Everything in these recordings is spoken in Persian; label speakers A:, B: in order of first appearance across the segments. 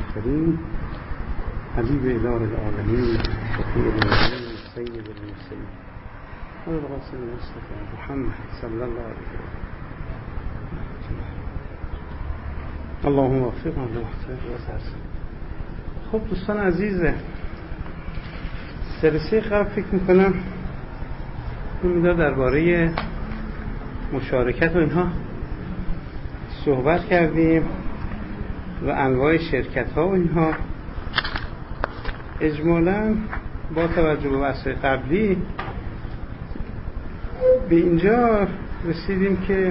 A: الآخرين حبيب إله العالمين شفيع المؤمنين سيد المرسلين أبو القاسم المصطفى محمد صلى الله عليه وسلم. اللهم وفقنا للخير. خب دوستان عزیز، سلسله قبل فکر میکنم این درباره مشارکت و اینها صحبت کردیم و انواع شرکت ها و اینها. اجمالاً با توجه به بحث قبلی به اینجا رسیدیم که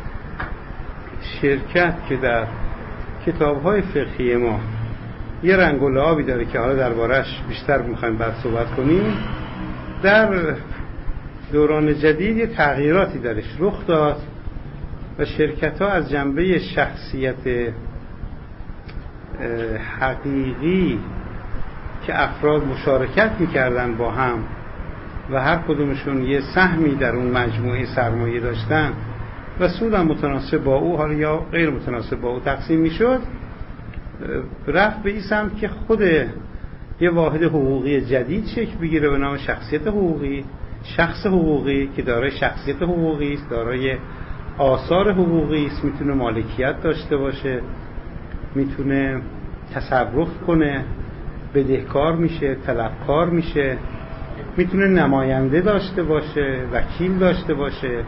A: شرکت که در کتاب‌های فقهی ما یه رنگ و لعابی داره که حالا دربارش بیشتر می‌خوایم بعد صحبت کنیم، در دوران جدید یه تغییراتی درش رخ داد و شرکت‌ها از جنبه شخصیت حقیقی که افراد مشارکت می‌کردن با هم و هر کدومشون یه سهمی در اون مجموعه سرمایه داشتن و سودم متناسب با او حالا یا غیر متناسب با او تقسیم میشد، رفت به این سمت که خود یه واحد حقوقی جدید شکل بگیره به نام شخصیت حقوقی. شخص حقوقی که دارای شخصیت حقوقی است، دارای آثار حقوقی است، میتونه مالکیت داشته باشه، میتونه تصرف کنه، بدهکار میشه، طلبکار میشه، میتونه نماینده داشته باشه، وکیل داشته باشه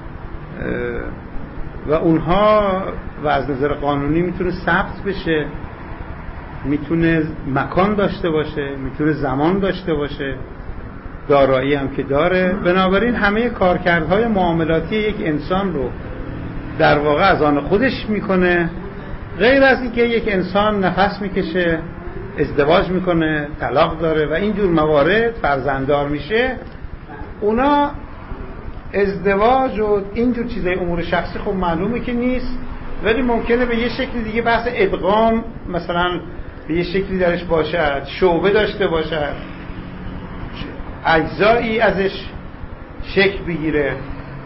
A: و اونها و از نظر قانونی میتونه ثبت بشه، میتونه مکان داشته باشه، میتونه زمان داشته باشه، دارایی هم که داره. بنابراین همه کارکردهای معاملاتی یک انسان رو در واقع از آن خودش میکنه، غیر از اینکه یک انسان نفس میکشه، ازدواج میکنه، طلاق داره و اینجور موارد فرزنددار میشه. اونا ازدواج و اینجور چیزای امور شخصی خب معلومه که نیست، ولی ممکنه به یه شکل دیگه بحث ادغام مثلا به یه شکلی درش باشد، شعبه داشته باشد، اجزایی ازش شکل بگیره.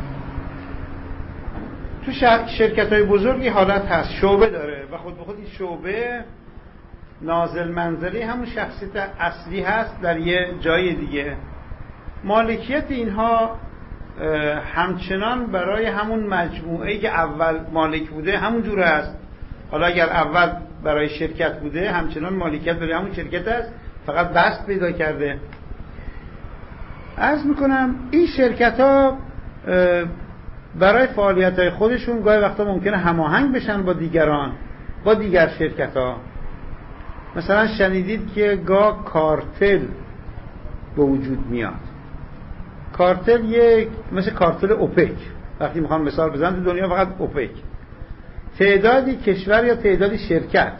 A: تو شرکت‌های بزرگی حالت هست شعبه داره و خود به خود این شعبه نازل منزلی همون شخصیت اصلی هست در یه جای دیگه. مالکیت اینها همچنان برای همون مجموعه‌ای که اول مالک بوده همون جور است. حالا اگر اول برای شرکت بوده همچنان مالکیت برای همون شرکت است، فقط بست پیدا کرده. عرض میکنم این شرکت ها برای فعالیت های خودشون گاهی وقتا ممکنه هماهنگ بشن با دیگران، با دیگر شرکت ها. مثلا شنیدید که گاه کارتل به وجود میاد. کارتل یک مثل کارتل اوپک، وقتی میخوام مثال بزنم تو دنیا فقط اوپک، تعدادی کشور یا تعدادی شرکت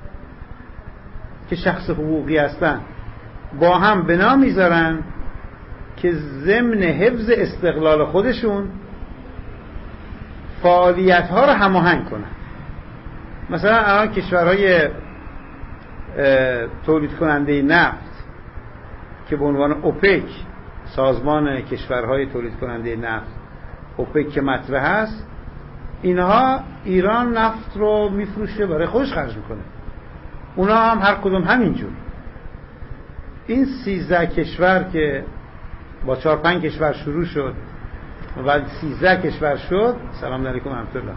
A: که شخص حقوقی هستن با هم بنا میذارن که ضمن حفظ استقلال خودشون فعالیت ها رو هماهنگ کنن. مثلا الان کشورهای تولید کننده نفت که به عنوان اوپک، سازمان کشورهای تولید کننده نفت اوپک که مطرح هست، اینها ایران نفت رو میفروشه برای خودش خرج میکنه، اونا هم هر کدوم همینجور. این 13 کشور که با 4-5 کشور شروع شد و 13 کشور شد، سلام علیکم ورحمت الله،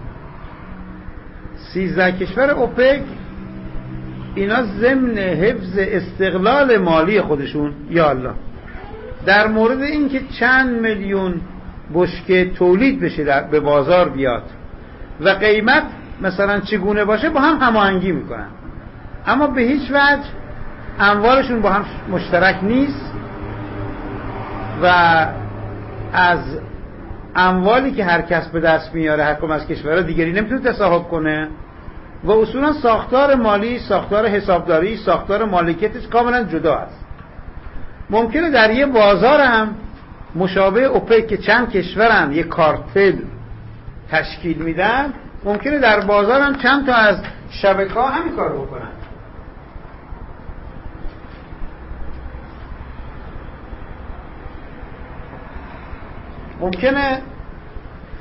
A: 13 کشور اوپک اینا ضمن حفظ استقلال مالی خودشون یا الله در مورد اینکه چند میلیون بشکه تولید بشه به بازار بیاد و قیمت مثلا چگونه باشه با هم هماهنگی میکنن، اما به هیچ وجه اموالشون با هم مشترک نیست و از اموالی که هر کس به دست میاره هر کدوم از کشورها دیگری نمیتونه تصاحب کنه و اصولا ساختار مالی، ساختار حسابداری، ساختار مالکیتش کاملا جدا است. ممکنه در یه بازار هم مشابه اوپک که چند کشورن یک کارتل تشکیل میدن، ممکنه در بازار هم چند تا از شبکه‌ها همین کار بکنن. ممکنه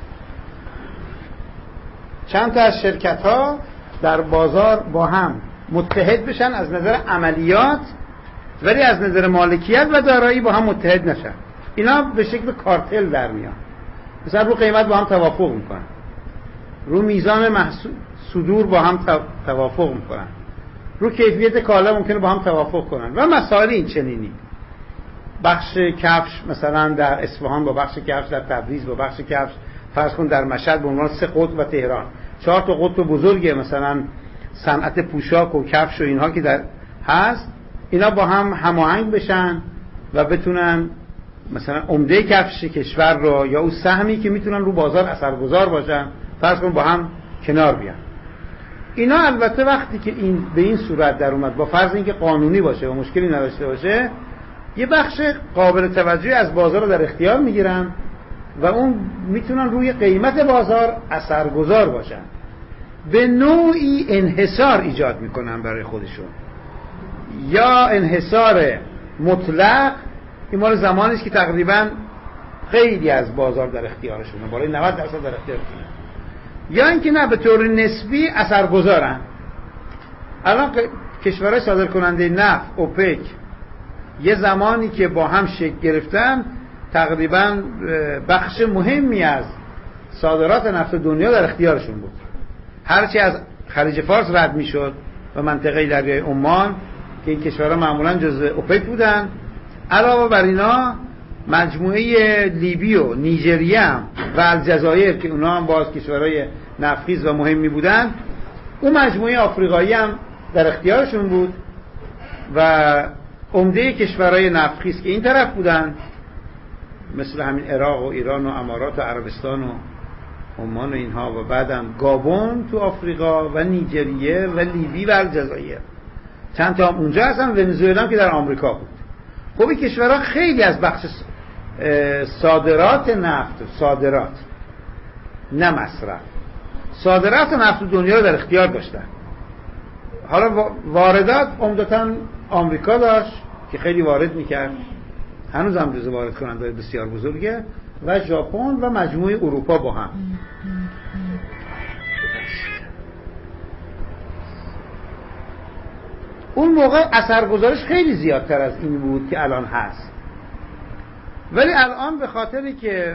A: چند تا از شرکت‌ها در بازار با هم متحد بشن از نظر عملیات، ولی از نظر مالکیت و دارایی با هم متحد نشن. اینا به شکل کارتل در میان. مثلا رو قیمت با هم توافق میکنن، رو میزان صدور با هم توافق میکنن، رو کیفیت کالا ممکنه با هم توافق کنن و مسائل این چنینی. بخش کفش مثلا در اصفهان با بخش کفش در تبریز با بخش کفش فرض کن در مشهد به عنوان 3 قطب و تهران 4 تا قطب بزرگه، مثلا صنعت پوشاک و کفش و اینها که در هست، اینا با هم هماهنگ بشن و بتونن مثلا عمده کفش کشور رو یا اون سهمی که میتونن رو بازار اثرگذار باشن فرض کن با هم کنار بیان. اینا البته وقتی که این به این صورت در اومد، با فرض اینکه قانونی باشه و مشکلی نداشته باشه، یه بخش قابل توجهی از بازار رو در اختیار میگیرن و اون میتونن روی قیمت بازار اثرگذار باشن، به نوعی انحصار ایجاد میکنن برای خودشون، یا انحصار مطلق. این مال زمانی است که تقریبا خیلی از بازار در اختیارشونه، بالای 90% در اختیارشونه، یا اینکه نه به طور نسبی اثرگذارن. الان کشورهای صادر کننده نفت اوپک یه زمانی که با هم شکل گرفتن، تقریبا بخش مهمی از صادرات نفت دنیا در اختیارشون بود. هرچی از خلیج فارس رد میشد و منطقه دریای عمان که این کشورها معمولا جزء اوپک بودن، علاوه بر اینا مجموعه لیبی و نیجریه و الجزایر که اونا هم باز کشورهای نفتخیز و مهمی بودن، اون مجموعه آفریقایی هم در اختیارشون بود و عمده کشورهای نفتخیز که این طرف بودن مثل همین عراق و ایران و امارات و عربستان و عمان و اینها، و بعدم گابون تو آفریقا و نیجریه و لیبی و الجزایر، چند تا اونجا هستن، ونزوئلا که در آمریکا بود. خب این کشورها خیلی از بخش صادرات نفت، صادرات نه مصرف، صادرات نفت دنیا رو در اختیار داشتن. حالا واردات عمدتاً آمریکا داشت که خیلی وارد میکرد، هنوز هم جزو وارد کننده بسیار بزرگه، و ژاپن و مجموعه اروپا با هم. اون موقع اثرگذارش خیلی زیادتر از این بود که الان هست، ولی الان به خاطری که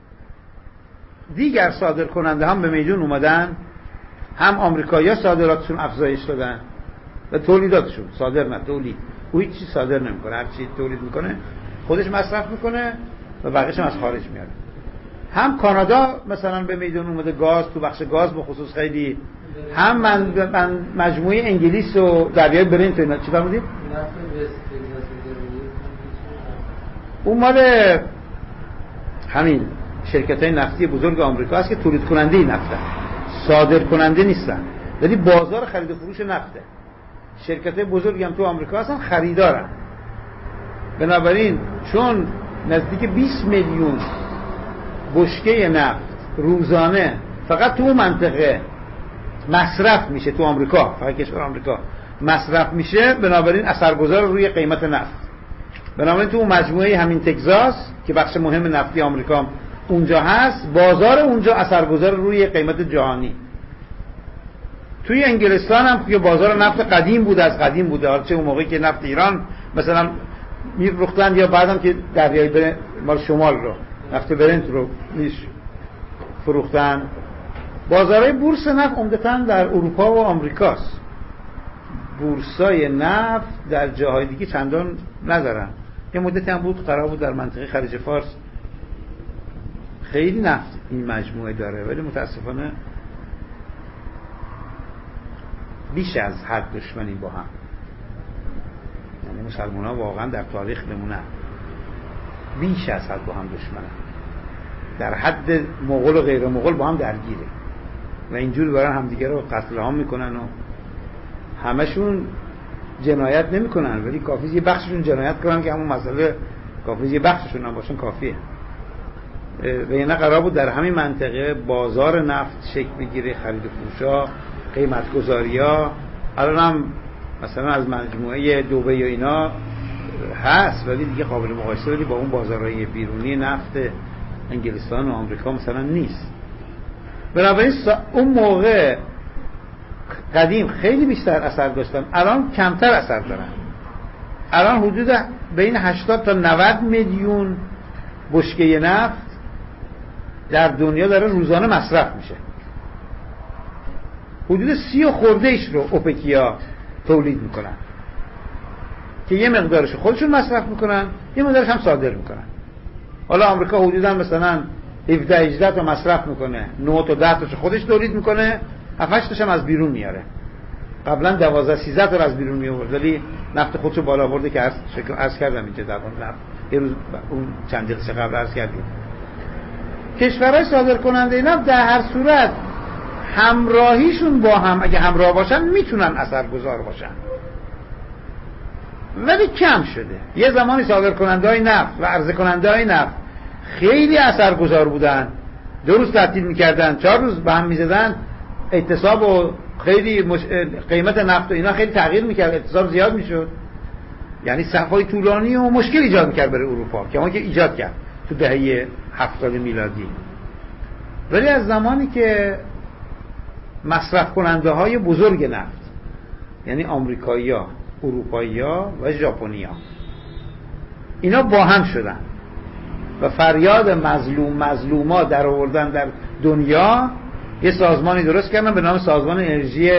A: دیگر صادر کننده هم به میدون اومدن، هم آمریکایی‌ها صادراتشون افزایش دادن و تولیداتشون، صادر نه تولید، او هیچ چیز صادر نمیکنه، هر چی تولید میکنه خودش مصرف میکنه و بقیه‌اش از خارج میاره. هم کانادا مثلا به میدون اومده، گاز، تو بخش گاز به خصوص خیلی، هم من مجموعه انگلیس و دریای برنت و اینا. چی فرمودید؟ اون مال همین شرکت‌های نفتی بزرگ آمریکا است که تولید کننده نفته، صادر کننده نیستن، ولی بازار خرید و فروش نفته. شرکت‌های بزرگی هم تو آمریکا هستن، خریدارن. بنابراین چون نزدیک 20 میلیون بشکه نفت روزانه فقط تو منطقه مصرف میشه، تو آمریکا، فقط کشور آمریکا مصرف میشه، بنابراین اثرگذار روی قیمت نفت. بنابراین تو مجموعه همین تگزاس که بخش مهم نفتی آمریکا اونجا هست، بازار اونجا اثرگذار روی قیمت جهانی. توی انگلستان هم که بازار نفت قدیم بوده، از قدیم بوده، حالا چه اون موقعی که نفت ایران مثلا میفروختن یا بعدم که دریای مال شمال رو نفت برنت رو فروختن. بازارهای بورس نفت عمدتاً در اروپا و آمریکاست. بورسای نفت در جاهای دیگه چندان ندارن. یه مدتی هم بود قرار بود در منطقه خلیج فارس خیلی نفت این مجموعه داره، ولی متاسفانه بیش از حد دشمنی با هم. یعنی مسلمان ها واقعا در تاریخ نمونه بیش از حد با هم دشمنن، در حد مغول و غیر مغول با هم درگیره و اینجور برن همدیگه رو قتل عام میکنن و همشون جنایت نمیکنن، ولی کافیه یه بخششون جنایت کنن که همون مسئله کافیه یه بخششون هم باشن کافیه. و یعنی قرار بود در همین منطقه بازار نفت شکل بگیره، خرید و فروشا، قیمت گذاریا. الان هم مثلا از مجموعه دبی و اینا هست، ولی دیگه قابل مقایسه ولی با اون بازارهای بیرونی نفت انگلستان و آمریکا مثلا نیست. بنابراین اون موقع قدیم خیلی بیشتر اثر داشتن، الان کمتر اثر دارن. الان حدود بین 80 تا 90 میلیون بشکه نفت در دنیا داره روزانه مصرف میشه. حدود 30 خورده ایش رو اوپکیا تولید میکنن که یه مقدارش خودشون مصرف میکنن، یه مقدارش هم صادر میکنن. حالا آمریکا حدودا مثلا 17-18 تا مصرف میکنه، 9 تا 10 تاشو خودش تولید میکنه، 7-8 تاش هم از بیرون میاره. قبلا 12-13 تا از بیرون میآورد، ولی نفت خودشو بالا برده که عرض کردم اینجا در نفت یه روز اون چند دقیقه قبل عرض کردیم. کشورهای صادر کننده نفت در هر صورت همراهیشون با هم اگه همراه باشن میتونن اثرگذار باشن، ولی کم شده. یه زمانی صادر کننده های نفت و عرضه کننده های نفت خیلی اثرگذار بودن، 2 روز تعطیل میکردن، 4 روز به هم میزدن، اعتصاب و خیلی قیمت نفت و اینا خیلی تغییر میکرد، اعتصاب زیاد میشد، یعنی صفای طولانی و مشکل ایجاد میکرد برای اروپا که اون که ایجاد کرد تو دهه 70 میلادی. ولی از زمانی که مصرف کننده های بزرگ نفت یعنی آمریکایی‌ها، اروپایی‌ها و ژاپنی‌ها اینا با هم شدن و فریاد مظلوما در آوردن در دنیا، یه سازمانی درست کردن به نام سازمان انرژی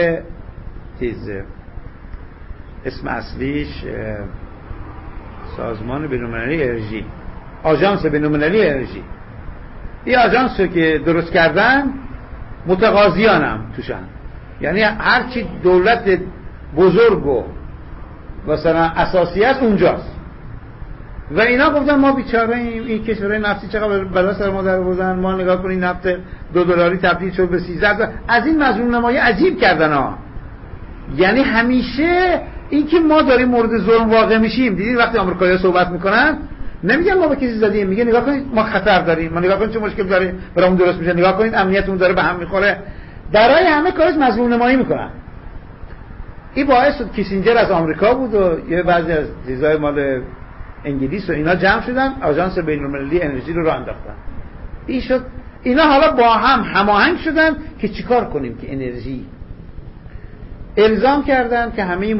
A: اسم اصلیش سازمان بین‌المللی انرژی، آژانس بین‌المللی انرژی. این آژانس رو که درست کردن متقاضیان هم توشن، یعنی هرچی دولت بزرگ و مثلا اساسی است اونجاست. و اینا گفتن ما بیچاره ایم، این کشورهای نفتی چقدر بلا سر ما در آوردن، ما نگاه کنین نفت $2 تبدیل شد به 13. از این مظلوم نمایی عجیب کردن ها. یعنی همیشه این که ما داریم مورد ظلم واقع میشیم. دیدین وقتی آمریکایی‌ها صحبت میکنن نمیگن ما به کسی زدیم، میگن نگاه کنید ما خطر داریم، ما نگاه کنید چه مشکل داره برامون درست میشه، نگاه کنید امنیتمون داره به هم میخوره. برای همه کارش مظلوم نمایی میکنن. این باعث شد کیسینجر از آمریکا بود و یه بعضی از چیزای مال انگلیس و اینا جمع شدن، آژانس بین‌المللی انرژی رو راه انداختن. این شد اینا حالا با هم هماهنگ شدن که چیکار کنیم که انرژی الزام کردن که همه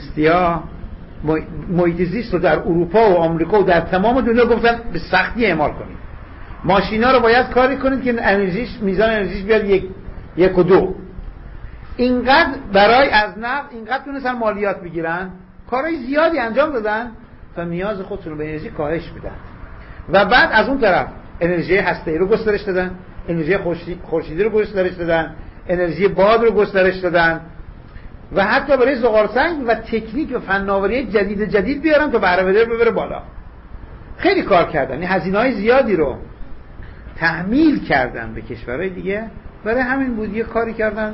A: محیط زیست رو در اروپا و آمریکا و در تمام دنیا گفتن به سختی اعمال کنید. ماشینا رو باید کاری کنید که میزان انرژیش بیاد 1 و 2. اینقدر برای از نفت اینقدر تونستن مالیات بگیرن، کارهای زیادی انجام دادن و نیاز خودشون رو به انرژی کاهش بدن. و بعد از اون طرف انرژی هسته‌ای رو گسترش دادن، انرژی خورشیدی رو گسترش دادن، انرژی باد رو گسترش دادن و حتی برای زغالسنگ و تکنیک و فناوری جدید بیارن تا بهره بده ببره بالا. خیلی کار کردن، این هزینه‌های زیادی رو تحمیل کردن به کشورهای دیگه. برای همین بود یه کاری کردن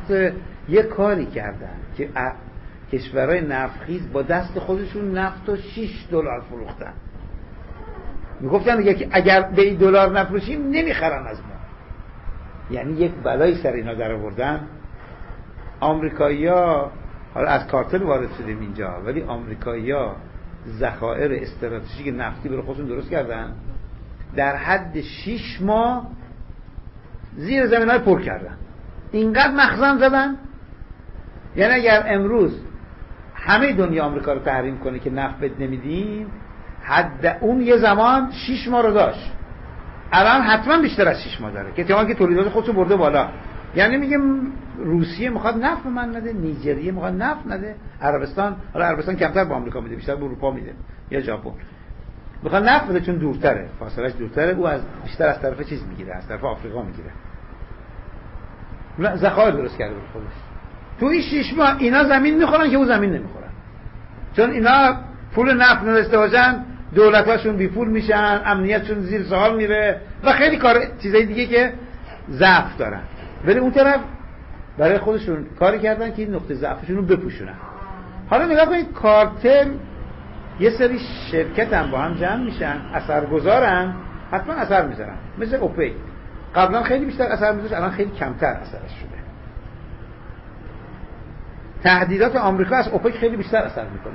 A: که کشورهای نفتخیز با دست خودشون نفت رو $6 فروختن. میگفتن اگر به این $1 نفروشیم نمیخرن از ما. یعنی یک بلایی سر اینا در آوردن. آمریکایی‌ها حالا از کارتل وارد شدیم اینجا، ولی آمریکایی‌ها ذخایر استراتژیک نفتی برای خودشون درست کردن، در حد 6 ماه زیر زمین‌های پر کردن. اینقدر مخزن زدن، یعنی اگر امروز همه دنیا آمریکا رو تحریم کنه که نفت بد نمیدیم، حد اون یه زمان 6 ماه رو داشت، الان حتما بیشتر از 6 ماه داره که احتمال که تولیدات خودشو برده بالا. یعنی میگم روسیه میخواد نفت به من نده، نیجریه میخواد نفت نده، عربستان، حالا عربستان کمتر به آمریکا میده، بیشتر به اروپا میده یا ژاپن، میخواد نفت بده چون دورتره، فاصلهش دورتره، او از بیشتر از طرف چیز میگیره، از طرف آفریقا میگیره. ذخایر درست کرده برای خودش. تو این 6 ماه اینا زمین میخورن که او زمین نمیخورن، چون اینا پول نفت نداشته باشن دولتاشون بی پول میشن، امنیتشون زیر سوال میره و خیلی کار چیزای دیگه که ضعف دارن. ولی اون طرف برای خودشون کاری کردن که این نقطه ضعفشون رو بپوشونن. حالا نگاه کنید کارتل یه سری شرکت هم با هم جمع میشن، اثرگذارن، حتما اثر میذارن. مثل اوپک قبلا خیلی بیشتر اثر میذاشت، الان خیلی کمتر اثرش شده. تهدیدات آمریکا از اوپک خیلی بیشتر اثر میکنه.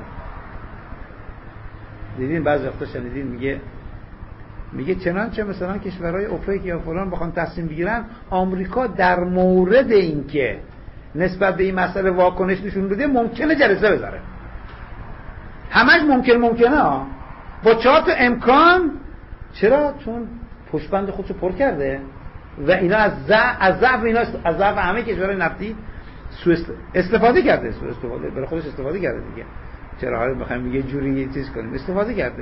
A: دیدین بعضی وقتا شنیدین میگه چنانچه مثلا کشورهای اوپک یا فلان بخوان تصمیم بگیرن، آمریکا در مورد اینکه نسبت به این مسئله واکنش نشون بده ممکنه جلسه بذاره. همش ممکنه ها. با 4 تا امکان. چرا؟ چون پشتبند خودشو پر کرده و اینا از ضعف اینا، از ضعف همه کشورهای نفتی استفاده کرده، برای خودش استفاده کرده دیگه. چرا حالا بخوایم یه جوری چیز کنیم، استفاده کرده.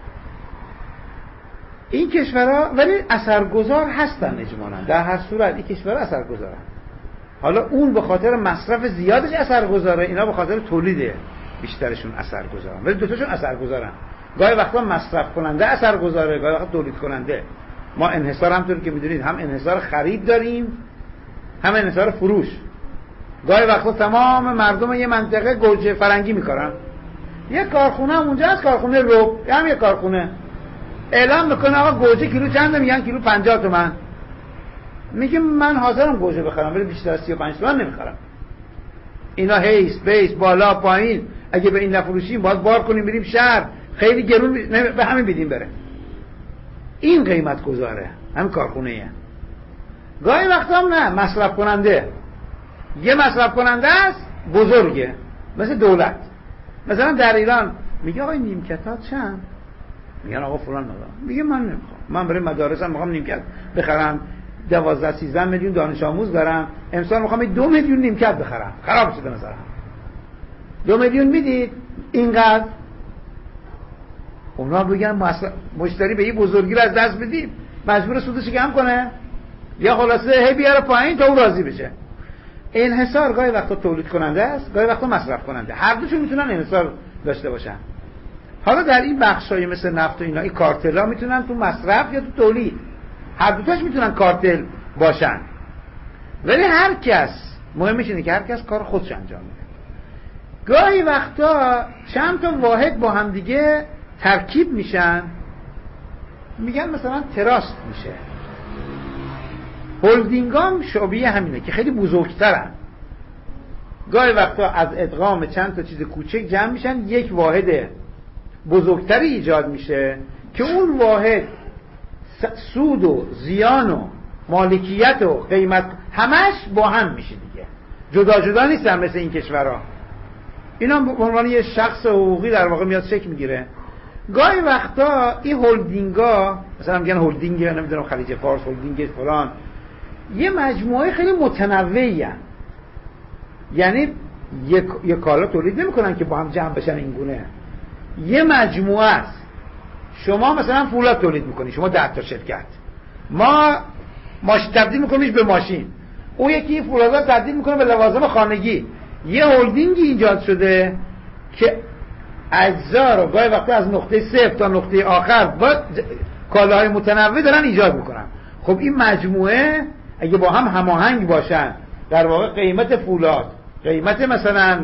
A: این کشورها ولی اثرگذار هستن اجمالاً. در هر صورت این کشورها اثرگذارن. حالا اون به خاطر مصرف زیادش اثرگذاره، اینا به خاطر تولید بیشترشون اثرگذارن. ولی دو تاشون اثرگذارن. گاهی وقتا مصرف کننده اثرگذاره، گاهی وقتا تولید کننده. ما انحصار همونطور که میدونید هم انحصار خرید داریم، هم انحصار فروش. گاهی وقتا تمام مردم یه منطقه گوجه فرنگی میکارن. یه کارخونه هم اونجا هست، کارخونه رو هم یه کارخونه اعلام میکنه آقا گوجه کیلو چنده؟ میگن کیلو 50 تومن. میگه من حاضرم گوجه بخرم ولی بیشتر از 35 تومن نمیخرم. اینا هیس بیس بالا پایین، اگه به این نفروشیم باید بار کنیم بریم شهر، خیلی گرون به همین بدیم بره. این قیمت گذاره، هم کارخونه ایه. گاهی وقتا هم نه، مصرف کننده. یه مصرف کننده است بزرگه، مثل دولت. مثلا در ایران میگه آقا نیمکتات چند؟ میگن آقا فلان ندارم. میگه من نمیخوام، من برای مدارسم میخوام نیمکت بخرم، 12-13 میلیون دانش آموز دارم، امسال میخوام 2 میلیون نیمکت بخرم. خراب شده مثلا 2 میلیون میدید اینقدر. اونا بگن مشتری به این بزرگی رو از دست بدیم، مجبور سودش کم کنه یا خلاصه هی بیاره پایین تا اون راضی بشه. انحصار گاهی وقتا تولید کننده است، گاهی وقتا مصرف کننده. هر دوشون میتونن انحصار داشته باشن. حالا در این بخشای مثل نفت و اینا، این کارتل‌ها میتونن تو مصرف یا تو تولید، هر دوتاش میتونن کارتل باشن. ولی هر کس مهمش اینه که هر کس کار خودش انجام میده. گاهی وقتا چند تا واحد با هم دیگه ترکیب میشن، میگن مثلا تراست میشه. هلدینگام شبیه همینه که خیلی بزرگترن. گاهی وقتا از ادغام چند تا چیز کوچک جمع میشن، یک واحد بزرگتری ایجاد میشه که اون واحد سود و زیان و مالکیت و قیمت همش با هم میشه دیگه، جدا جدا نیستن مثل این کشورها. اینا به عنوان یه شخص حقوقی در واقع میاد شکل میگیره. گاهی وقتا این هلدینگا، مثلا میگن هلدینگ نمیدونم خلیج فارس، هلدینگ فلان، یه مجموعه خیلی متنوعی هستن. یعنی یک کالا تولید نمیکنن که با هم جمع بشن این گونه. یه مجموعه است. شما مثلا فولاد تولید میکنی، شما 10 تا شرکت، ما تبدیل میکنیش به ماشین، اون یکی فولادها تبدیل میکنه به لوازم خانگی. یه هلدینگی ایجاد شده که اجزا رو گاهی وقتا از نقطه صفر تا نقطه آخر با کالاهای متنوع دارن ایجاد میکنن. خب این مجموعه اگه با هم هماهنگ باشن، در واقع قیمت فولاد، قیمت مثلا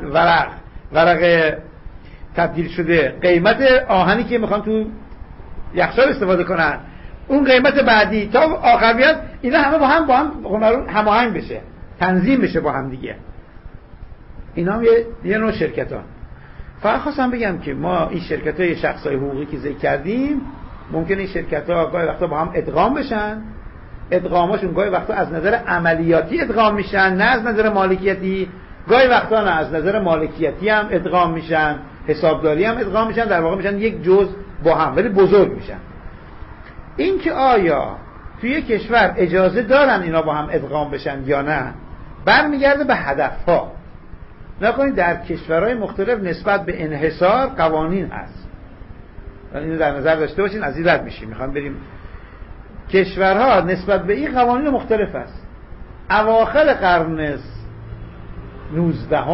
A: ورق تبدیل شده، قیمت آهنی که میخوان تو یخچال استفاده کنن، اون قیمت بعدی تا آخر بیاد، اینا همه با هم هماهنگ بشه، تنظیم بشه با هم دیگه. اینا هم یه نوع شرکت ها. فقط خواستم بگم که ما این شرکت های شخصای حقوقی که ذکر کردیم، ممکنه این شرکت ها گاهی وقتا با هم ادغام بشن. ادغاماشون گاهی وقتا از نظر عملیاتی ادغام میشن، نه از نظر مالکیتی. گاهی وقتا نه، از نظر مالکیتی هم ادغام میشن، حسابداری هم ادغام میشن، در واقع میشن یک جزء با هم، ولی بزرگ میشن. این که آیا توی کشور اجازه دارن اینا با هم ادغام بشن یا نه، برمیگرده به هدفها. نکنید در کشورهای مختلف نسبت به انحصار قوانین هست، اینو در نظر داشته باشین. از این رد میشیم، میخوام بریم. کشورها نسبت به این قوانین مختلف است. اواخر قرن 19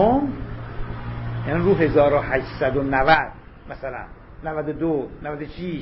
A: یعنی رو 1890 مثلا 92 96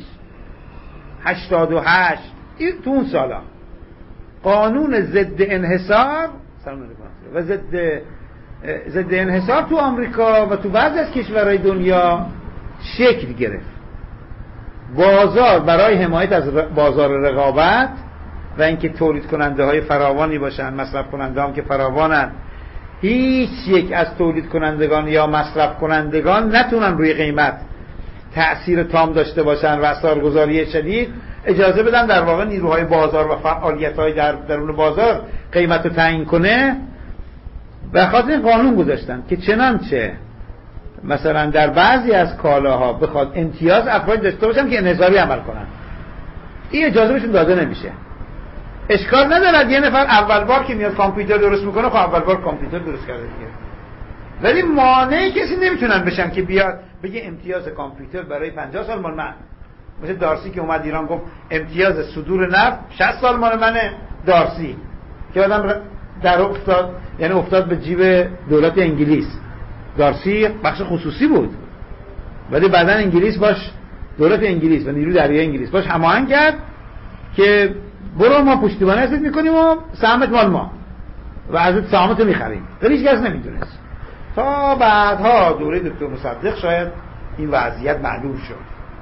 A: 88 این تو اون سالا قانون ضد انحصار و ضد انحصار تو آمریکا و تو بعضی از کشورهای دنیا شکل گرفت. بازار برای حمایت از بازار رقابت و اینکه تولید کننده های فراوانی باشن، مصرف کننده هم که فراوانن، هیچ یک از تولید کنندگان یا مصرف کنندگان نتونن روی قیمت تأثیر تام داشته باشن و اثرگذاری شدید اجازه بدن در واقع نیروهای بازار و فعالیت‌های در درون بازار قیمت رو تعیین کنه.
B: به خاطر این قانون گذاشتن که چنانچه مثلا در بعضی از کالاها بخواد امتیاز افراد داشته باشن که انحصاری عمل کنن، این اجازه بهشون داده نمیشه. اشکال ندارد یه نفر اول بار که میاد کامپیوتر درست میکنه، خب اول بار کامپیوتر درست کرده دیگه، ولی مانع کسی نمیتونن بشن که بیاد بگه امتیاز کامپیوتر برای 50 سال مال من. مثل دارسی که اومد ایران گفت امتیاز صدور نفت 60 سال مال منه، دارسی که آدم در افتاد، یعنی افتاد به جیب دولت انگلیس. دارسی بخش خصوصی بود ولی بعداً انگلیس باش، دولت انگلیس و نیروی دریایی انگلیس باش هماهنگ کرد که برو ما پشتیبانی ازت میکنیم و سهمت مال ما و ازت سهامتو میخریم. ولی هیچ کس نمیدونست تا بعدها دوره دکتر مصدق شاید این وضعیت معلوم شد.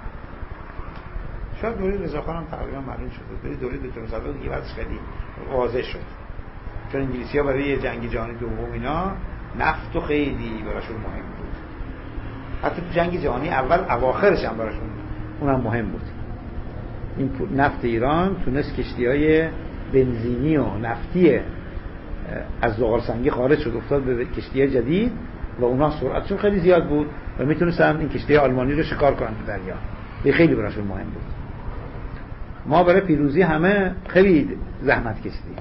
B: شاید دوره رضاخان هم تقریبا معلوم شد، ولی دوره دکتر مصدق دیگه وضعش خیلی واضح شد، چون انگلیسی‌ها برای جنگ جهانی دوم اینا نفت و خیلی براشون مهم بود. حتی تو جنگ جهانی اول اواخرش هم براشون اونم مهم بود. این نفت ایران تونست کشتی‌های بنزینی و نفتی از زغال سنگی خارج شد، افتاد به کشتی‌های جدید و اونا سرعتشون خیلی زیاد بود و میتونستن این کشتی‌های آلمانی رو شکار کنن تو دریا. این خیلی براشون مهم بود. ما برای پیروزی همه خیلی زحمت کشیدیم،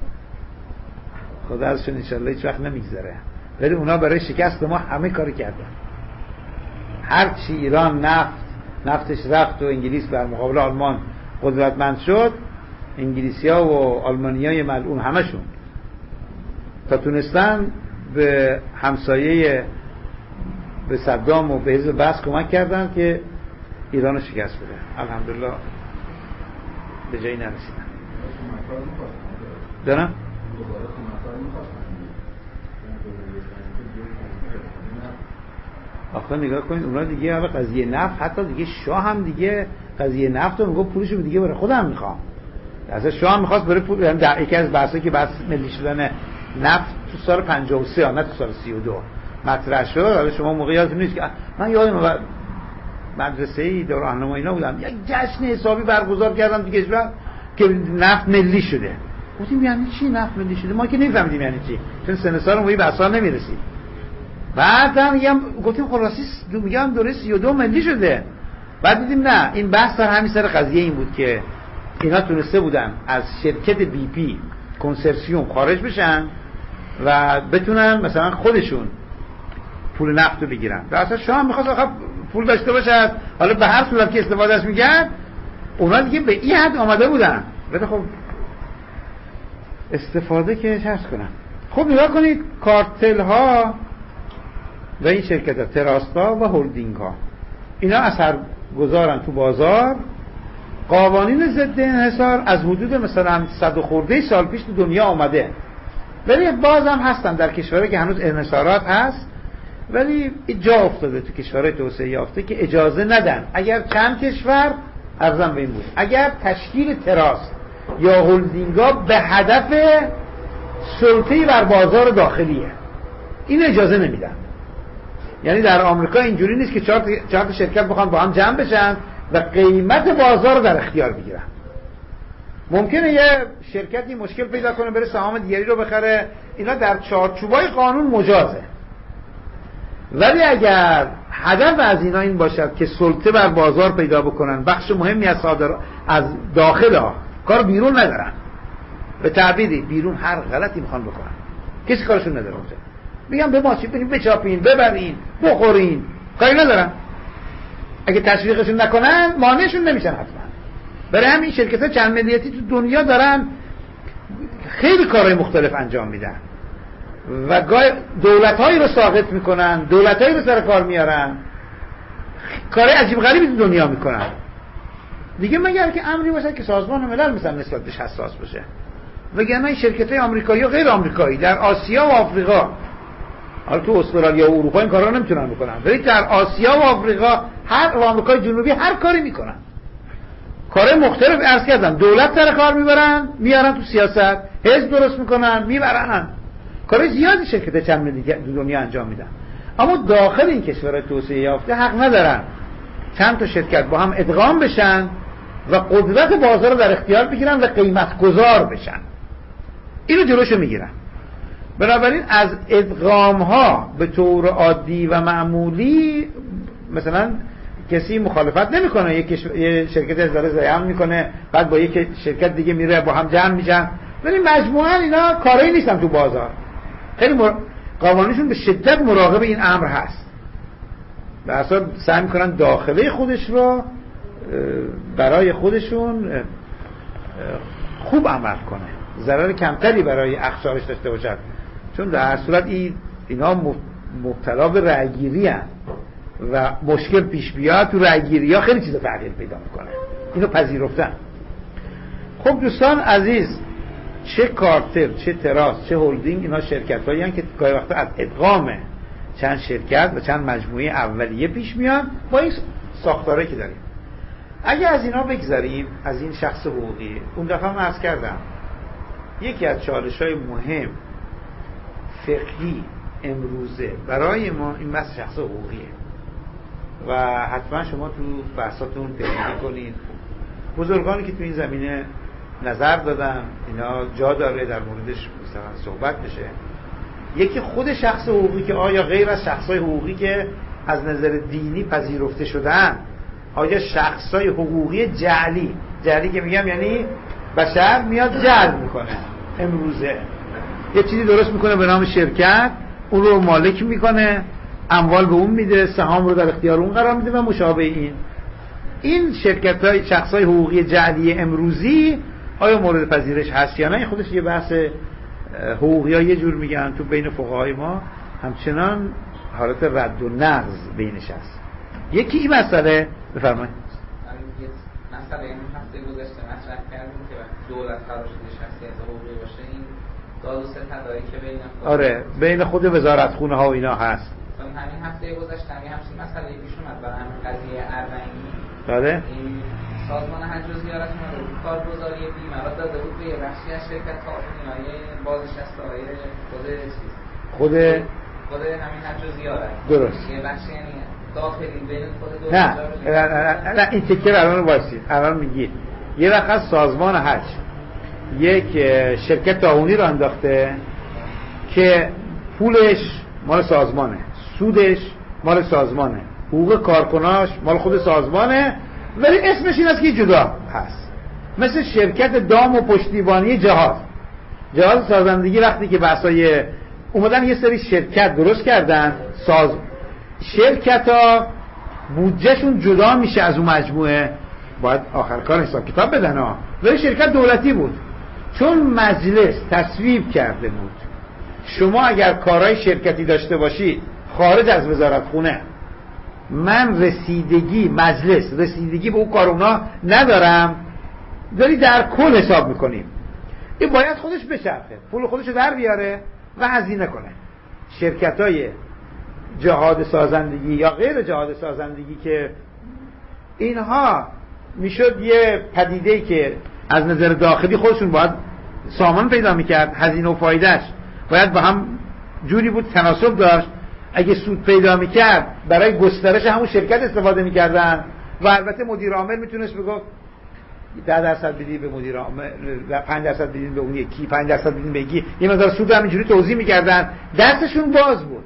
B: خدا ازشون انشالله هیچ وقت نمیگذره، ولی اونا برای شکست ما همه کاری کردن. هرچی ایران نفتش رفت و انگلیس بر مقابل آلمان قدرتمند شد، انگلیسی‌ها و آلمانیای ملعون همشون تا تونستن به همسایه به صدام و به حزب بعث کمک کردن که ایران رو شکست بده. الحمدلله به جایی نرسیدن. دارم؟ آخه نگاه کنید اونا دیگه حالا قضیه نفت، حتی دیگه شاه هم دیگه قضیه نفت رو میگفت پولشو دیگه برای خودم میخوام. اصلا شاه هم میخواست برای پول، یعنی در یکی از بحثایی که بحث ملی شدن نفت تو سال 53 نه تو سال 32 مطرح شد. حالا شما موقعی یادتون نیست که من یادم مدرسه‌ای در راهنمایی اینا بودم، یک جشن حسابی برگزار کردن تو کشور که نفت ملی شده. گفتیم یعنی چی نفت ملی شده؟ ما که نمی‌فهمیدیم یعنی چی، چون سن سالمون به بحثا نمی‌رسید. بعدم میگم گفتیم خلاصی میگم دوره 32 ملی شده. بعد دیدیم نه، این بحث در همین سر قضیه این بود که اینا تونسته بودن از شرکت بی پی کنسرسیوم خارج بشن و بتونن مثلا خودشون پول نفت رو بگیرن. در اصل شاه هم میخواست آخه پول داشته باشد، حالا به هر صورت که استفادهش میگرد اونا دیگه به این حد آمده بودن. بده خب استفاده که چرس کنن. خب نگاه کنید کارتل ها و این شرکت ها، تراستا و هولدینگ ها، اینا اثر گذارن تو بازار. قوانین ضد انحصار از حدود مثلا 100 خورده سال پیش تو دنیا آمده، ولی باز هم هستن در کشورهایی که هنوز انحصارات هست، ولی جا افتاده تو کشورهای توسعه یافته که اجازه ندن. اگر چند کشور ارزم به این بود، اگر تشکیل تراست یا هولدینگا به هدف سلطه‌ای بر بازار داخلیه، این اجازه نمیدن. یعنی در آمریکا اینجوری نیست که چهار تا شرکت بخوان با هم جمع بشن و قیمت بازار رو در اختیار بگیرن. ممکنه یه شرکتی مشکل پیدا کنه بره سهام دیگری رو بخره، اینا در چارچوبای قانون مجازه. ولی اگر هدف از اینا این باشد که سلطه بر بازار پیدا بکنن، بخش مهمی از داخل ها کار بیرون ندارن، به تعبیری بیرون هر غلطی میخوان بکنن، کسی کارشون نداره اونجا، میگن به ما چی بریم بچاپین ببرین بخورین، کاری ندارن. اگه تشویقشون نکنن مانعشون نمیشن حتما. برای همین شرکت‌ها چند ملیتی تو دنیا دارن خیلی کارهای مختلف انجام میدن و دولت‌هایی رو ساقط میکنن، دولت‌هایی رو سر کار میارن، کارهای عجیب غریبی تو دنیا میکنن دیگه، مگر که امری باشه که سازمان ملل مثلا نسبت بهش حساس باشه. وگرنه این شرکت‌های آمریکایی و غیر آمریکایی در آسیا و آفریقا، حالا تو استرالیا و اروپا این کارا نمیتونن بکنن، ولی در آسیا و آفریقا و آمریکای جنوبی هر کاری میکنن، کارهای مختلف عرض کردم. دولت سر کار میارن تو سیاست، حزب درست میکنن میبرن، کارهای زیادی شرکت چند ملی دنیا انجام میدن. اما داخل این کشورهای توسعه یافته حق ندارن چند تا شرکت با هم ادغام بشن و قدرت بازار رو در اختیار بگیرن و قیمت گذار بشن. اینو جلوشو میگیرن. بنابراین از ادغام ها به طور عادی و معمولی مثلا کسی مخالفت نمیکنه، یه شرکت از داره زیان میکنه بعد با یک شرکت دیگه میره با هم جمع میشن، ولی مجموعاً اینا کاری نیستن تو بازار. خیلی قوانینشون به شدت مراقب این امر هست. به اصلا سعی میکنن داخله خودش رو برای خودشون خوب عمل کنه، ضرر کمتری برای اخشارش داشته باشد، چون در هر صورت اینا مبتلا به رأیگیری هستند و مشکل پیش بیاد تو رأیگیری ها خیلی چیزا تغییر پیدا میکنه. اینو پذیرفتن. خب دوستان عزیز، چه کارتل، چه تراس، چه هولدینگ، اینا شرکت هایی هستند که گاهی وقتا از ادغام چند شرکت و چند مجموعه اولیه پیش میان با این ساختاره که داریم. اگه از اینا بگذاریم، از این شخص حقوقی، اون دفعه من عرض کردم یکی از چالش‌های مهم فقهی امروزه برای ما این بحث شخص حقوقیه و حتما شما تو بحثاتون پیگیری کنید. بزرگانی که تو این زمینه نظر دادن اینا جا داره در موردش مثلا صحبت بشه. یکی خود شخص حقوقی که آیا غیر از شخصای حقوقی که از نظر دینی پذیرفته شدن، آیا شخصای حقوقی جعلی که میگم یعنی بشر میاد جعل میکنه امروزه، یه چیزی درست میکنه به نام شرکت، اون رو مالک میکنه، اموال به اون میده، سهام رو در اختیار اون قرار میده و مشابه این شرکت‌های شخصای حقوقی جعلی امروزی آیا مورد پذیرش هست یا نه؟ خودش یه بحث حقوقی‌ها یه جور میگن تو بین فقهای ما همچنان حالت رد و نقض بینش هست. یکی این مسئله بفرمایید.
C: مسئله این هفته گذشته مطرح کردیم که وقتی دولت قرار شده شخصیت حقوقی باشه این داد و ستدایی که بین
B: بین خود وزارتخونه ها و اینا هست.
C: همین هفته گذشته همین مسئله پیش اومد برای همین قضیه اربعینی.
B: بله.
C: این سازمان حج و زیارت اومده بود کارگزاری بیمارات داده بود به یه بخشی از شرکت ها های بازنشسته‌های خود همین حج و زیارت.
B: درست.
C: یه بخشی یعنی داخلی بین خود دولت.
B: نه این تکه الان واسید. الان میگید یه وقت سازمان حج یک شرکت تعاونی رو انداخته که پولش مال سازمانه، سودش مال سازمانه، حقوق کارکناش مال خود سازمانه، ولی اسمش این است که جدا هست. مثل شرکت دام و پشتیبانی جهاز سازندگی وقتی که بحثای اومدن یه سری شرکت درست کردن، شرکت ها بودجهشون جدا میشه از اون مجموعه، باید آخر کار حساب کتاب بدن ها، ولی شرکت دولتی بود. چون مجلس تصویب کرده بود شما اگر کارهای شرکتی داشته باشید خارج از وزارتخونه، من رسیدگی به اون کارونا ندارم، داری در کل حساب میکنیم، این باید خودش بچرخه، پول خودشو در بیاره و هزینه کنه. شرکتای جهاد سازندگی یا غیر جهاد سازندگی که اینها میشد یه پدیده‌ای که از نظر داخلی خودشون باید سامان پیدا میکرد، هزینه و فایدهش باید با هم جوری بود تناسب داشت، اگه سود پیدا میکرد برای گسترش همون شرکت استفاده میکردن و البته مدیر عامل میتونست بگفت 10% بدید به مدیر عامل، 5% بدید به اون یکی، 5% بدید به یکی، یه مقدار سود همینجوری توزیع میکردن، دستشون باز بود.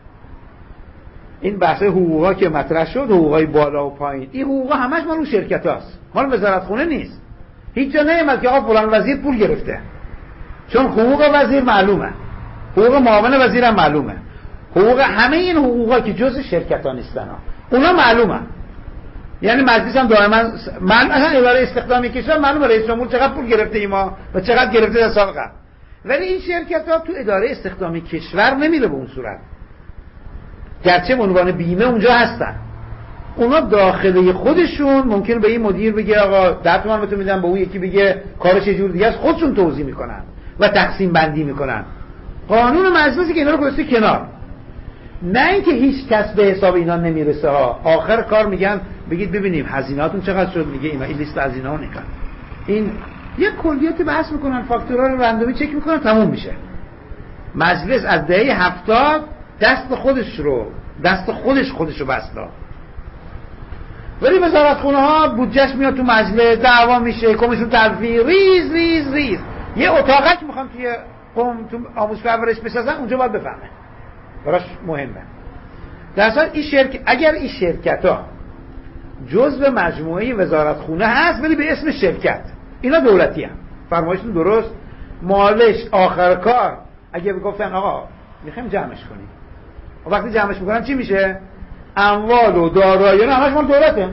B: این بحث حقوقا که مطرح شد، حقوقای بالا و پایین، این حقوقا همش مال اون شرکتاست، مال وزارتخونه نیست. هیچ جا نیامد که آقا فلان وزیر پول گرفته، چون حقوق وزیر معلومه، حقوق معاون وزیر هم معلومه، حقوق همه این حقوقا که جزء شرکت‌ها نیستن اونا معلومه. یعنی مجلس هم دائما مثلا اداره استخدامی کشور معلومه رئیس جمهور چقدر پول گرفته ایما و چقدر گرفته در سال قبل، ولی این شرکت‌ها تو اداره استخدامی کشور نمیره به اون صورت، گرچه به عنوان بیمه اونجا هستن. اونا داخلی خودشون ممکن به این مدیر بگه آقا 10 تومن بهتون میدم، به اون یکی بگه کارش یه جور دیگه است، خودشون توزیع میکنن و تقسیم بندی میکنن. قانون مجلسی که اینا رو گذاشته کنار، نه اینکه هیچ کس به حساب اینا نمیرسه ها. آخر کار میگن بگید ببینیم هزینه‌هاتون چقدر شد، میگه این لیست هزینه‌ها نکن، این یه کلیات بحث میکنن، فاکتورها رو رندومی چک میکنن، تموم میشه. مجلس از دهه 70 دست خودش رو بسته، ولی وزارتخونه ها بودجهش میاد تو مجلس، دعوا میشه، کمیسیون ترفیع، ریز یه اتاقک میخوان توی قوم تو آموزش پرورش بسازن اونجا باید بفهمه، براش مهمه. در اصل این اگر این شرکت‌ها جزء مجموعه وزارتخونه هست ولی به اسم شرکت، اینا دولتی هم، فرمایشتون درست. مالش آخر کار اگه بگفتن آقا میخوایم جمعش کنیم، وقتی جمعش میکنن چی میشه؟ اموال و دارایی‌ها همش مال دولته.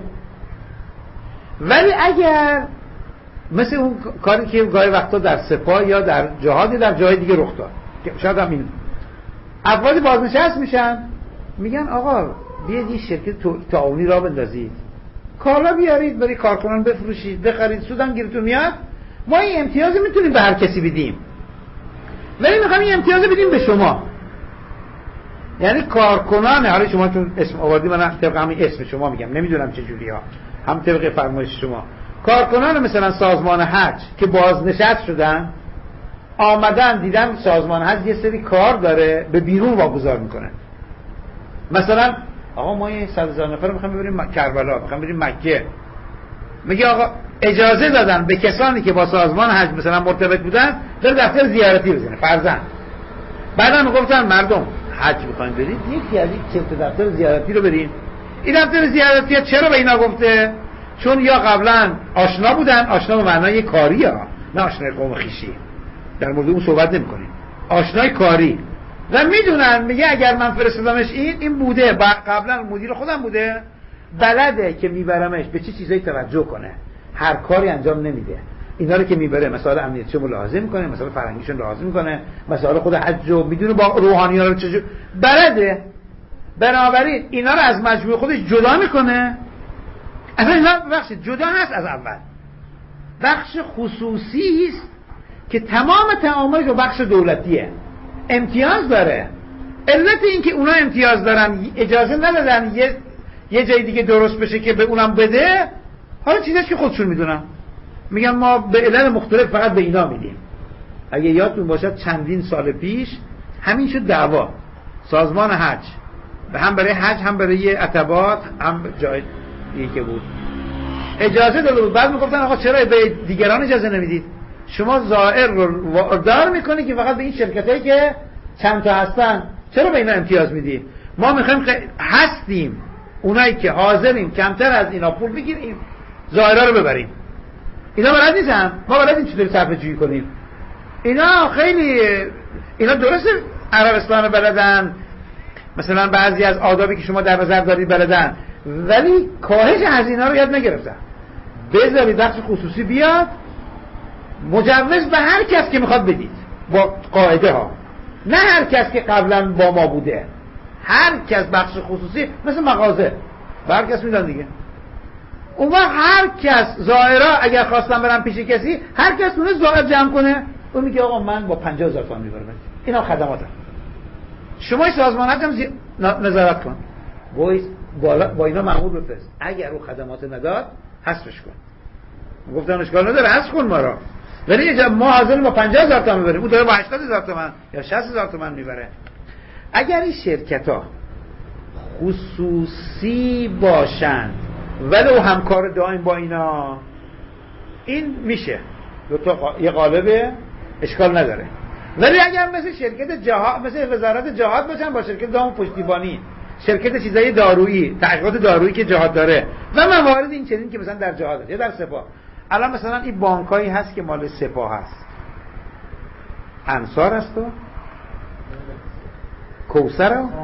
B: ولی اگر مثل اون کاری که گاهی وقتا در سپاه یا در جهاد یا در جای دیگه رخ داد که شاید هم این افرادی بازنشست میشن، میگن آقا بیاید این شرکت تعاونی را بندازید، کالا بیارید برای کارکنان بفروشید، بخرید، سودم گیرتون میاد، ما این امتیاز میتونیم به هر کسی بدیم ولی میخوام این امتیاز بدیم به شما. یعنی کارکنان، حالا شما چون اسم آوردی من طبق همین اسم شما میگم، نمیدونم چه جوری ها، هم طبق فرمایش شما، کارکنان مثلا سازمان حج که بازنشست شدن آمدن دیدن سازمان حج یه سری کار داره به بیرون واگذار میکنه. مثلا آقا ما این 100,000 نفر رو میخوایم ببریم کربلا، میخوایم بریم مکه، میگه آقا اجازه دادن به کسانی که با سازمان حج مثلا مرتبط بودن در دفتر زیارتی بزنه فرضاً. بعدا میگفتن مردم حج میخواین برید یکی از این دفتر زیارتی رو برین. این دفتر زیارتی چرا به اینا گفته؟ چون یا قبلا آشنا بودن، آشنا به معنای کاری ها، نه آشنای قوم خویشی، در مورد اون صحبت نمی‌کنیم، آشنای کاری، و میدونن میگه اگر من فرستادمش این بوده قبلا مدیر خودم بوده، بلده که میبرمش به چه چیزایی توجه کنه، هر کاری انجام نمیده، اینا رو که میبره مسائل امنیتیشو ملاحظه میکنه، مسائل فرهنگیشو ملاحظه میکنه، مسائل خود حجو میدونه با روحانیان رو چجور بلده. بنابراین اینا رو از مجموعه خودش جدا میکنه. اصلا اینا بخش جدا هست از اول، بخش خصوصی است که تمام تعاملش با بخش دولتیه، امتیاز داره. علت این که اونا امتیاز دارن اجازه ندادن یه جای دیگه درست بشه که به اونم بده، حالا چیزاش که خودشون میدونن، میگن ما به علل مختلف فقط به اینا میدیم. اگه یادتون باشد چندین سال پیش همین شد دعوا سازمان حج، هم برای حج هم برای عتبات هم جای دیگه که بود اجازه داده بود، بعد میگفتن آقا چرا به دیگران اجازه نمیدید؟ شما زائر رو واردار میکنی که فقط به این شرکتایی که چند تا هستن چرا به اینا امتیاز میدی؟ ما میخوایم هستیم اونایی که حاضریم کمتر از اینا پول بگیریم زائرها رو ببریم. اینا بلد نیستن، ما بلدیم چطوری صرفه جویی کنیم. اینا خیلی اینا درسته عربستان بلدن، مثلا بعضی از آدابی که شما در نظر دارید بلدن، ولی کاهش هزینه رو یاد نگرفتن. بذارید بخش خصوصی بیاد، مجوز به هر کس که میخواد بدید با قاعده ها، نه هر کس که قبلا با ما بوده، هر کس بخش خصوصی مثل مغازه به هر کس میدن دیگه. اون وقت هر کس زائرها اگر خواستن برن پیش کسی، هر کس اون زائر جمع کنه، اون میگه آقا من با 50,000 تومان میبرم، اینا خدماتم، شما سازمان هم نظارت کن، با اینا مأمور بفرست، اگر اون خدمات نداد حذفش کن. گفتن اشکال نداره حذف کن ما را، ولی ما حاضریم با 50,000 تومان میبریم، اون داره با 80,000 تومان یا 60,000 تومان میبره. اگر این شرکت ها خصوصی باشند ولو همکار دائم با اینا، این میشه یه قالبه، اشکال نداره. ولی اگر مثل شرکت جهاد، مثل وزارت جهاد باشن با شرکت دام پشتیبانی، شرکت چیزای دارویی، تحقیقات دارویی که جهاد داره و موارد این چنین که مثلا در جهاد هست یا در سپاه، الان مثلا این بانکایی هست که مال سپاه هست، انصار هست و کوثر و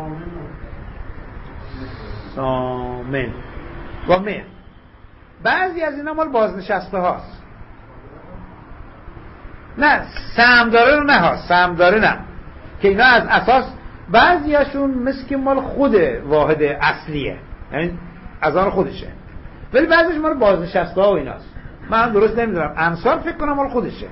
B: سامن و مهر، بعضی از اینا مال بازنشسته هاست، نه سهمداره رو نه ها، سهمداره نه، که اینا از اساس بعضی هاشون مثل که مال خود واحد اصلیه، یعنی از آن خودشه، ولی بعضیش مال بازنشسته ها و ایناست. من درست نمیدونم، انصار فکر کنم مال خودشه،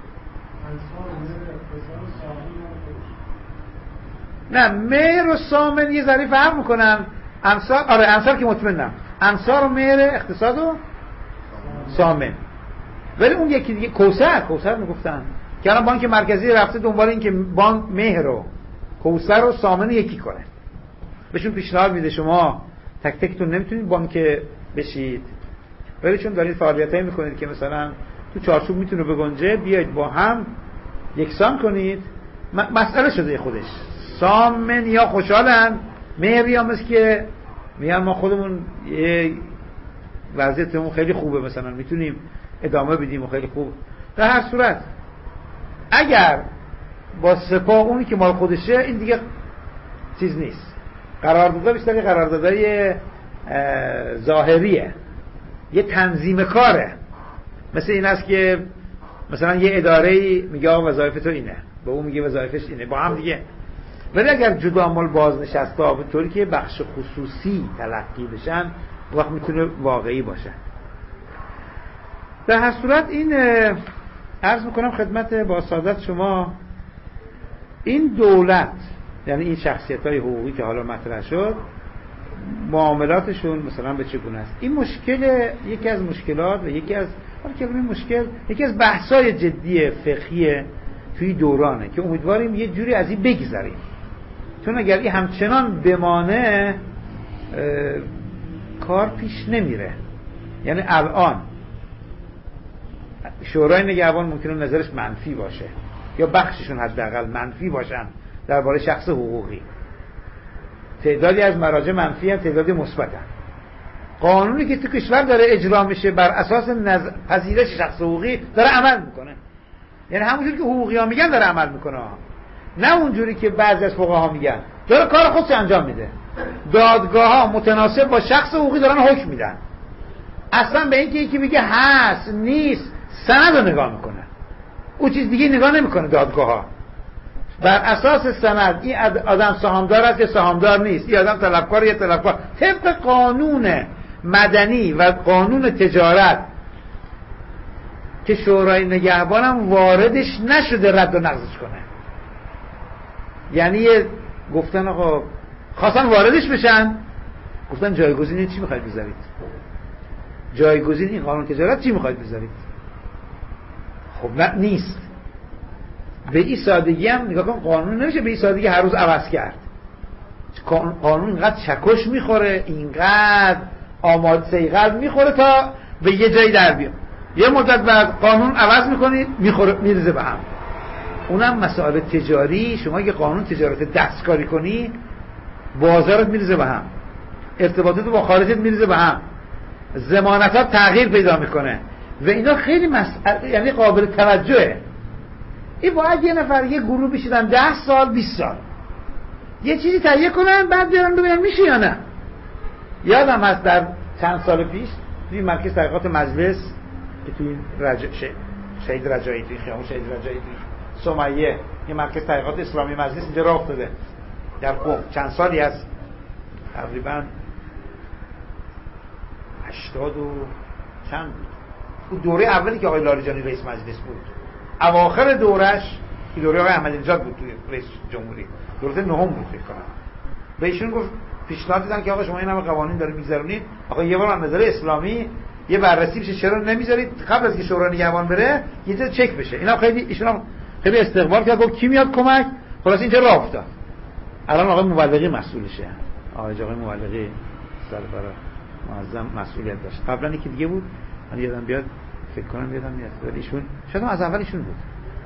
B: نه مهر و سامن یه ذره فرق میکنن. انصار، آره انصار که مطمئنم، انصار و مهر اقتصاد و سامن، ولی اون یکی دیگه کوثر میگفتن که الان بانک مرکزی رفته دنبال این که بانک مهر و کوثر و سامن یکی کنه. بهشون پیشنهاد میده شما تک تکتون نمیتونید بانک بشید، ولی چون دارید فعالیتایی میکنید که مثلا تو چارچوب میتونه بگنجه، بیاید با هم یکسان کنید مسئله شده خودش. سامن یا خوشحالن، مهری هم است که میگن ما خودمون وضعیتمون خیلی خوبه، مثلا میتونیم ادامه بدیم و خیلی خوب. در هر صورت اگر با سپاه اونی که مال خودشه، این دیگه چیز نیست. قرارداد بیشتر قراردادای ظاهریه، یه تنظیم کاره. مثل این است که مثلا یه اداره‌ای میگه وظایف تو اینه، به اون میگه وظایفش اینه، با هم دیگه. ولی اگر جدا مال بازنشسته به طوری که بخش خصوصی تلقی بشن، وقت میتونه واقعی باشه. در هر صورت این عرض میکنم خدمت با سعادت شما، این دولت یعنی این شخصیت‌های حقوقی که حالا مطرح شد، معاملاتشون مثلا به چگونه است. این مشکل، یکی از مشکلات و یکی از بحث‌های جدی فقهی توی دورانه که امیدواریم یه جوری از این بگذریم، چون اگر این همچنان بمانه کار پیش نمیره. یعنی الان شورای نگهبان ممکنه نظرش منفی باشه یا بخششون حداقل منفی باشن درباره شخص حقوقی، تعدادی از مراجع منفی هم، تعدادی مثبت هم. قانونی که تو کشور داره اجرا میشه بر اساس پذیرش شخص حقوقی داره عمل میکنه، یعنی همونجوری که حقوقی ها میگن داره عمل میکنه، نه اونجوری که بعضی از فقها میگن. داره کار خودش انجام میده. دادگاه ها متناسب با شخص حقوقی دارن حکم میدن. اصلا به اینکه یکی بگه هست نیست، سند رو نگاه میکنه، او چیز دیگه نگاه نمیکنه. دادگاه ها بر اساس سند این آدم سهامدار است یا سهامدار نیست، این آدم طلبکار یا طلبکار، طبق قانون مدنی و قانون تجارت که شورای نگهبان هم واردش نشده رد و نقضش کنه. یعنی گفتن آقا خواستن واردش بشن، گفتن جایگزین چی میخواید بذارید؟ جایگزین این قانون تجارت چی میخواید بذارید؟ خب نه نیست. به این سادگی هم نگاه کن، قانون نمیشه به این سادگی هر روز عوض کرد. قانون اینقدر چکش میخوره، اینقدر آماد سیغل میخوره تا به یه جایی در بیاد. یه مدت بعد قانون عوض میکنید میخوره، میرزه به هم. اونم مسائل تجاری، شما که قانون تجارت دستکاری کنی، بازارت میرزه به هم، ارتباطات با خارجت میرزه به هم، ضمانتات تغییر پیدا میکنه و اینا خیلی یعنی قابل توجهه. این باید یه نفر یه گروه بشیدن 10 سال 20 سال یه چیزی تهیه کنن، بعد بیارن ببینن میشه یا نه. یادم هست در چند سال پیش توی مرکز تحقیقات مجلس که توی شهید رجایی، توی خیابون شهید رجایی، توی سمیه، یه مرکز تحقیقات اسلامی مجلس اینجا راه افتاده در قم، چند سالی از تقریبا 80 و چند بود. اون دوره اولی که آقای لاریجانی رئیس مجلس بود، اواخر دورش که دوره آقای احمدی‌نژاد بود توی رئیس جمهوری، دوره نهم بود فکر کنم. به ایشون گفت پیشنهاد دادن که آقا شما این همه قوانین داره میگذرونید، آقا یه بار از نظر اسلامی یه بررسی بشه، چرا نمیذارید قبل از که شورای نگهبان بره یه جا چک بشه. اینا خیلی ایشون هم خیلی استقبال کرد، گفت کی میاد کمک، خلاص اینجا راه افتاد. الان آقای مبلغی مسئولشه، آقای مبلغی سربرا معظم مسئولیت داشت. قبلا یکی دیگه بود، من یادم بیاد فکر کنم یادم میاد، ولی ایشون شاید از اولشون بود.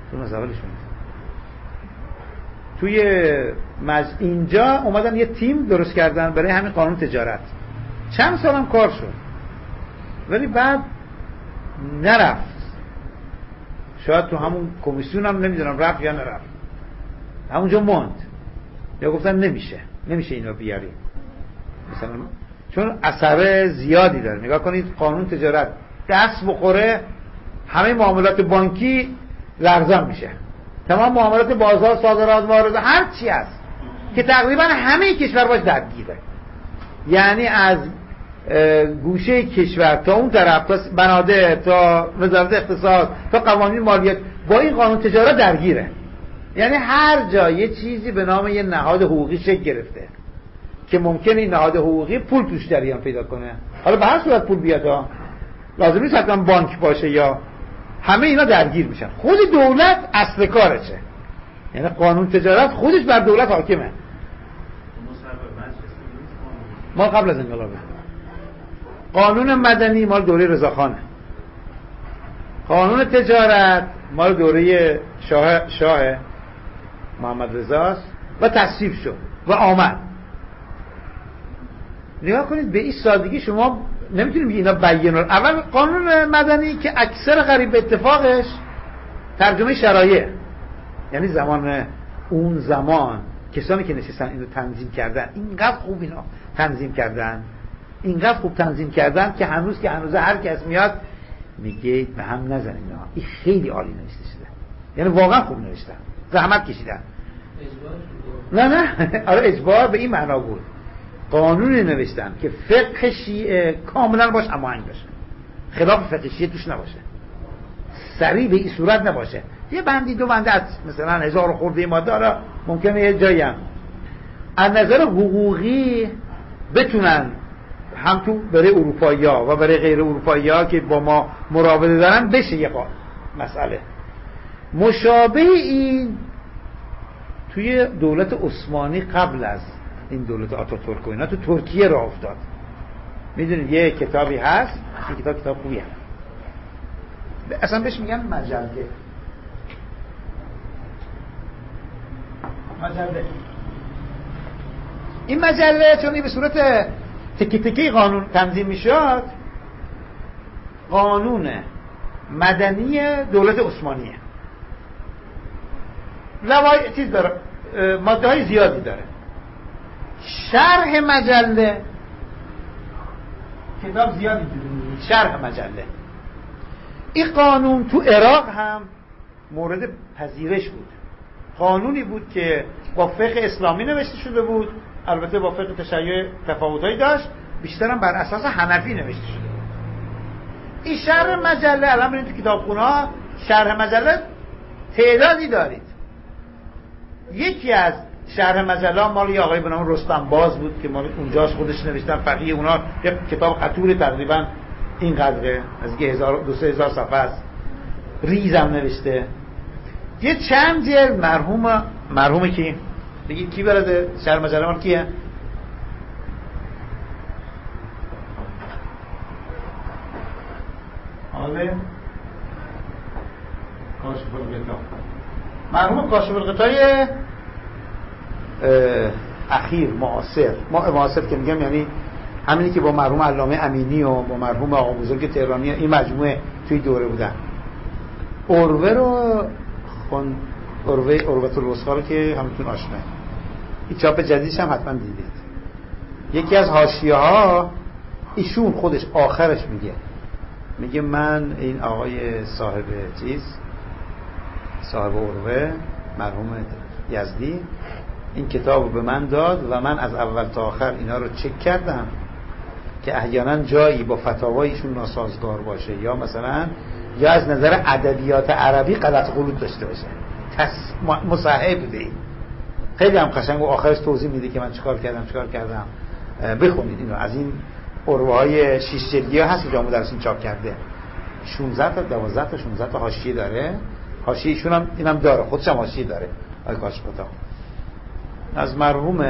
B: توی اینجا اومدن یه تیم درست کردن برای همین قانون تجارت. چند سالم کار شد ولی بعد نرفت. شاید تو همون کمیسیون هم نمیدونم رفت یا نرفت، همونجا موند، یا گفتن نمیشه اینو بیاریم مثلا، چون اثر زیادی داره. نگاه کنید قانون تجارت دست بخوره همه معاملات بانکی لرزان میشه، تمام معاملات بازار، صادرات، واردات، هر چی هست که تقریبا همه کشور باش درگیره. یعنی از گوشه کشور تا اون طرف، تا بنادر، تا وزارت اقتصاد، تا قوانین مالیات با این قانون تجارت درگیره. یعنی هر جا یه چیزی به نام یه نهاد حقوقی شکل گرفته که ممکنه این نهاد حقوقی پول توش جریان پیدا کنه. حالا به هر صورت پول بیاد، لازم نیست حتما بانک باشه، یا همه اینا درگیر میشن. خود دولت اصل کارشه، یعنی قانون تجارت خودش بر دولت حاکمه. ما قبل از انقلابه. قانون مدنی مال دوره رضاخانه، قانون تجارت مال دوره شاه محمد رضاست و تصویب شد و آمد. نگاه کنید به این سادگی شما نمیتونیم بگید اینا بیان. اول قانون مدنی که اکثر قریب به اتفاقش ترجمه شرایع، یعنی اون زمان کسانی که نشستن اینو تنظیم کردن اینقدر خوب اینا تنظیم کردن، اینقدر خوب تنظیم کردن که هنوز هر کس میاد میگه به هم نزن اینا. این خیلی عالی نوشته شده، یعنی واقعا خوب نوشتن، زحمت کشیدن. نه آره اجبار به این معنا بود. قانونی نوشتن که فقه شیعه کاملا باش هماهنگ باشه، خلاف فقه شیعه توش نباشه، سریع به این صورت نباشه. یه بندی دو بنده از مثلا 1000 خورده ماده را ممکنه یه جایی هم از نظر حقوقی بتونن هم تو برای اروپایی‌ها و برای غیر اروپایی‌ها که با ما مراوده دارن بشه یه مسئله. مشابه این توی دولت عثمانی قبل از این دولت آتاتورک و اینا تو ترکیه راه افتاد. میدونید یه کتابی هست، این کتاب خوبیه، اصلا بهش میگن مجله. این مجله چون به صورت تکی تکی قانون تنظیم میشد، قانون مدنی دولت عثمانیه. چیز داره، ماده های زیادی داره. شرح مجله، کتاب زیادی داره شرح مجله. این قانون تو عراق هم مورد پذیرش بود. قانونی بود که با فقه اسلامی نوشته شده بود، البته با فقه تشیع تفاوتایی داشت، بیشترم بر اساس حنفی نوشته شده بود. این شرح مجله الان برید تو کتابخونه‌ها شرح مجله تعدادی دارید. یکی از شرح مجله مال آقای به نام رستم باز بود که مال اونجاش خودش نوشتن، فقیه اونا، یه کتاب خطور تقریبا این قدره، از 2000 صفحه است، ریزم نوشته. یه چند جلد مرحوم کی؟ بگید کی برده شرح مجله مال کیه؟ حاله کاشف الغطا، مرحوم کاشف الغطای اخیر معاصر که میگم یعنی همینی که با مرحوم علامه امینی و با مرحوم آقا بزرگ تهرانی این مجموعه توی دوره بودن. اروه رو اروة الوثقی رو که همتون آشناه، این چاپ جدیدش هم حتما دیدید. یکی از حاشیه ها ایشون خودش آخرش میگه من این آقای صاحب اروه مرحوم یزدی این کتاب رو به من داد و من از اول تا آخر اینا رو چک کردم که احیانا جایی با فتاوایشون ناسازگار باشه یا مثلا یا از نظر ادبیات عربی غلط غلط داشته باشه. مصحح بوده این. خیلی هم قشنگ و آخرش توضیح میده که من چیکار کردم. بخونید اینو. از این اروه های 6 جلدی ها هست که جامعه درسین چاپ کرده، 16 تا 12 تا 16 تا حاشیه داره. حاشیه ایشون هم اینم داره، خودش هم حاشیه داره. آقای کاشف الغطا از مرحوم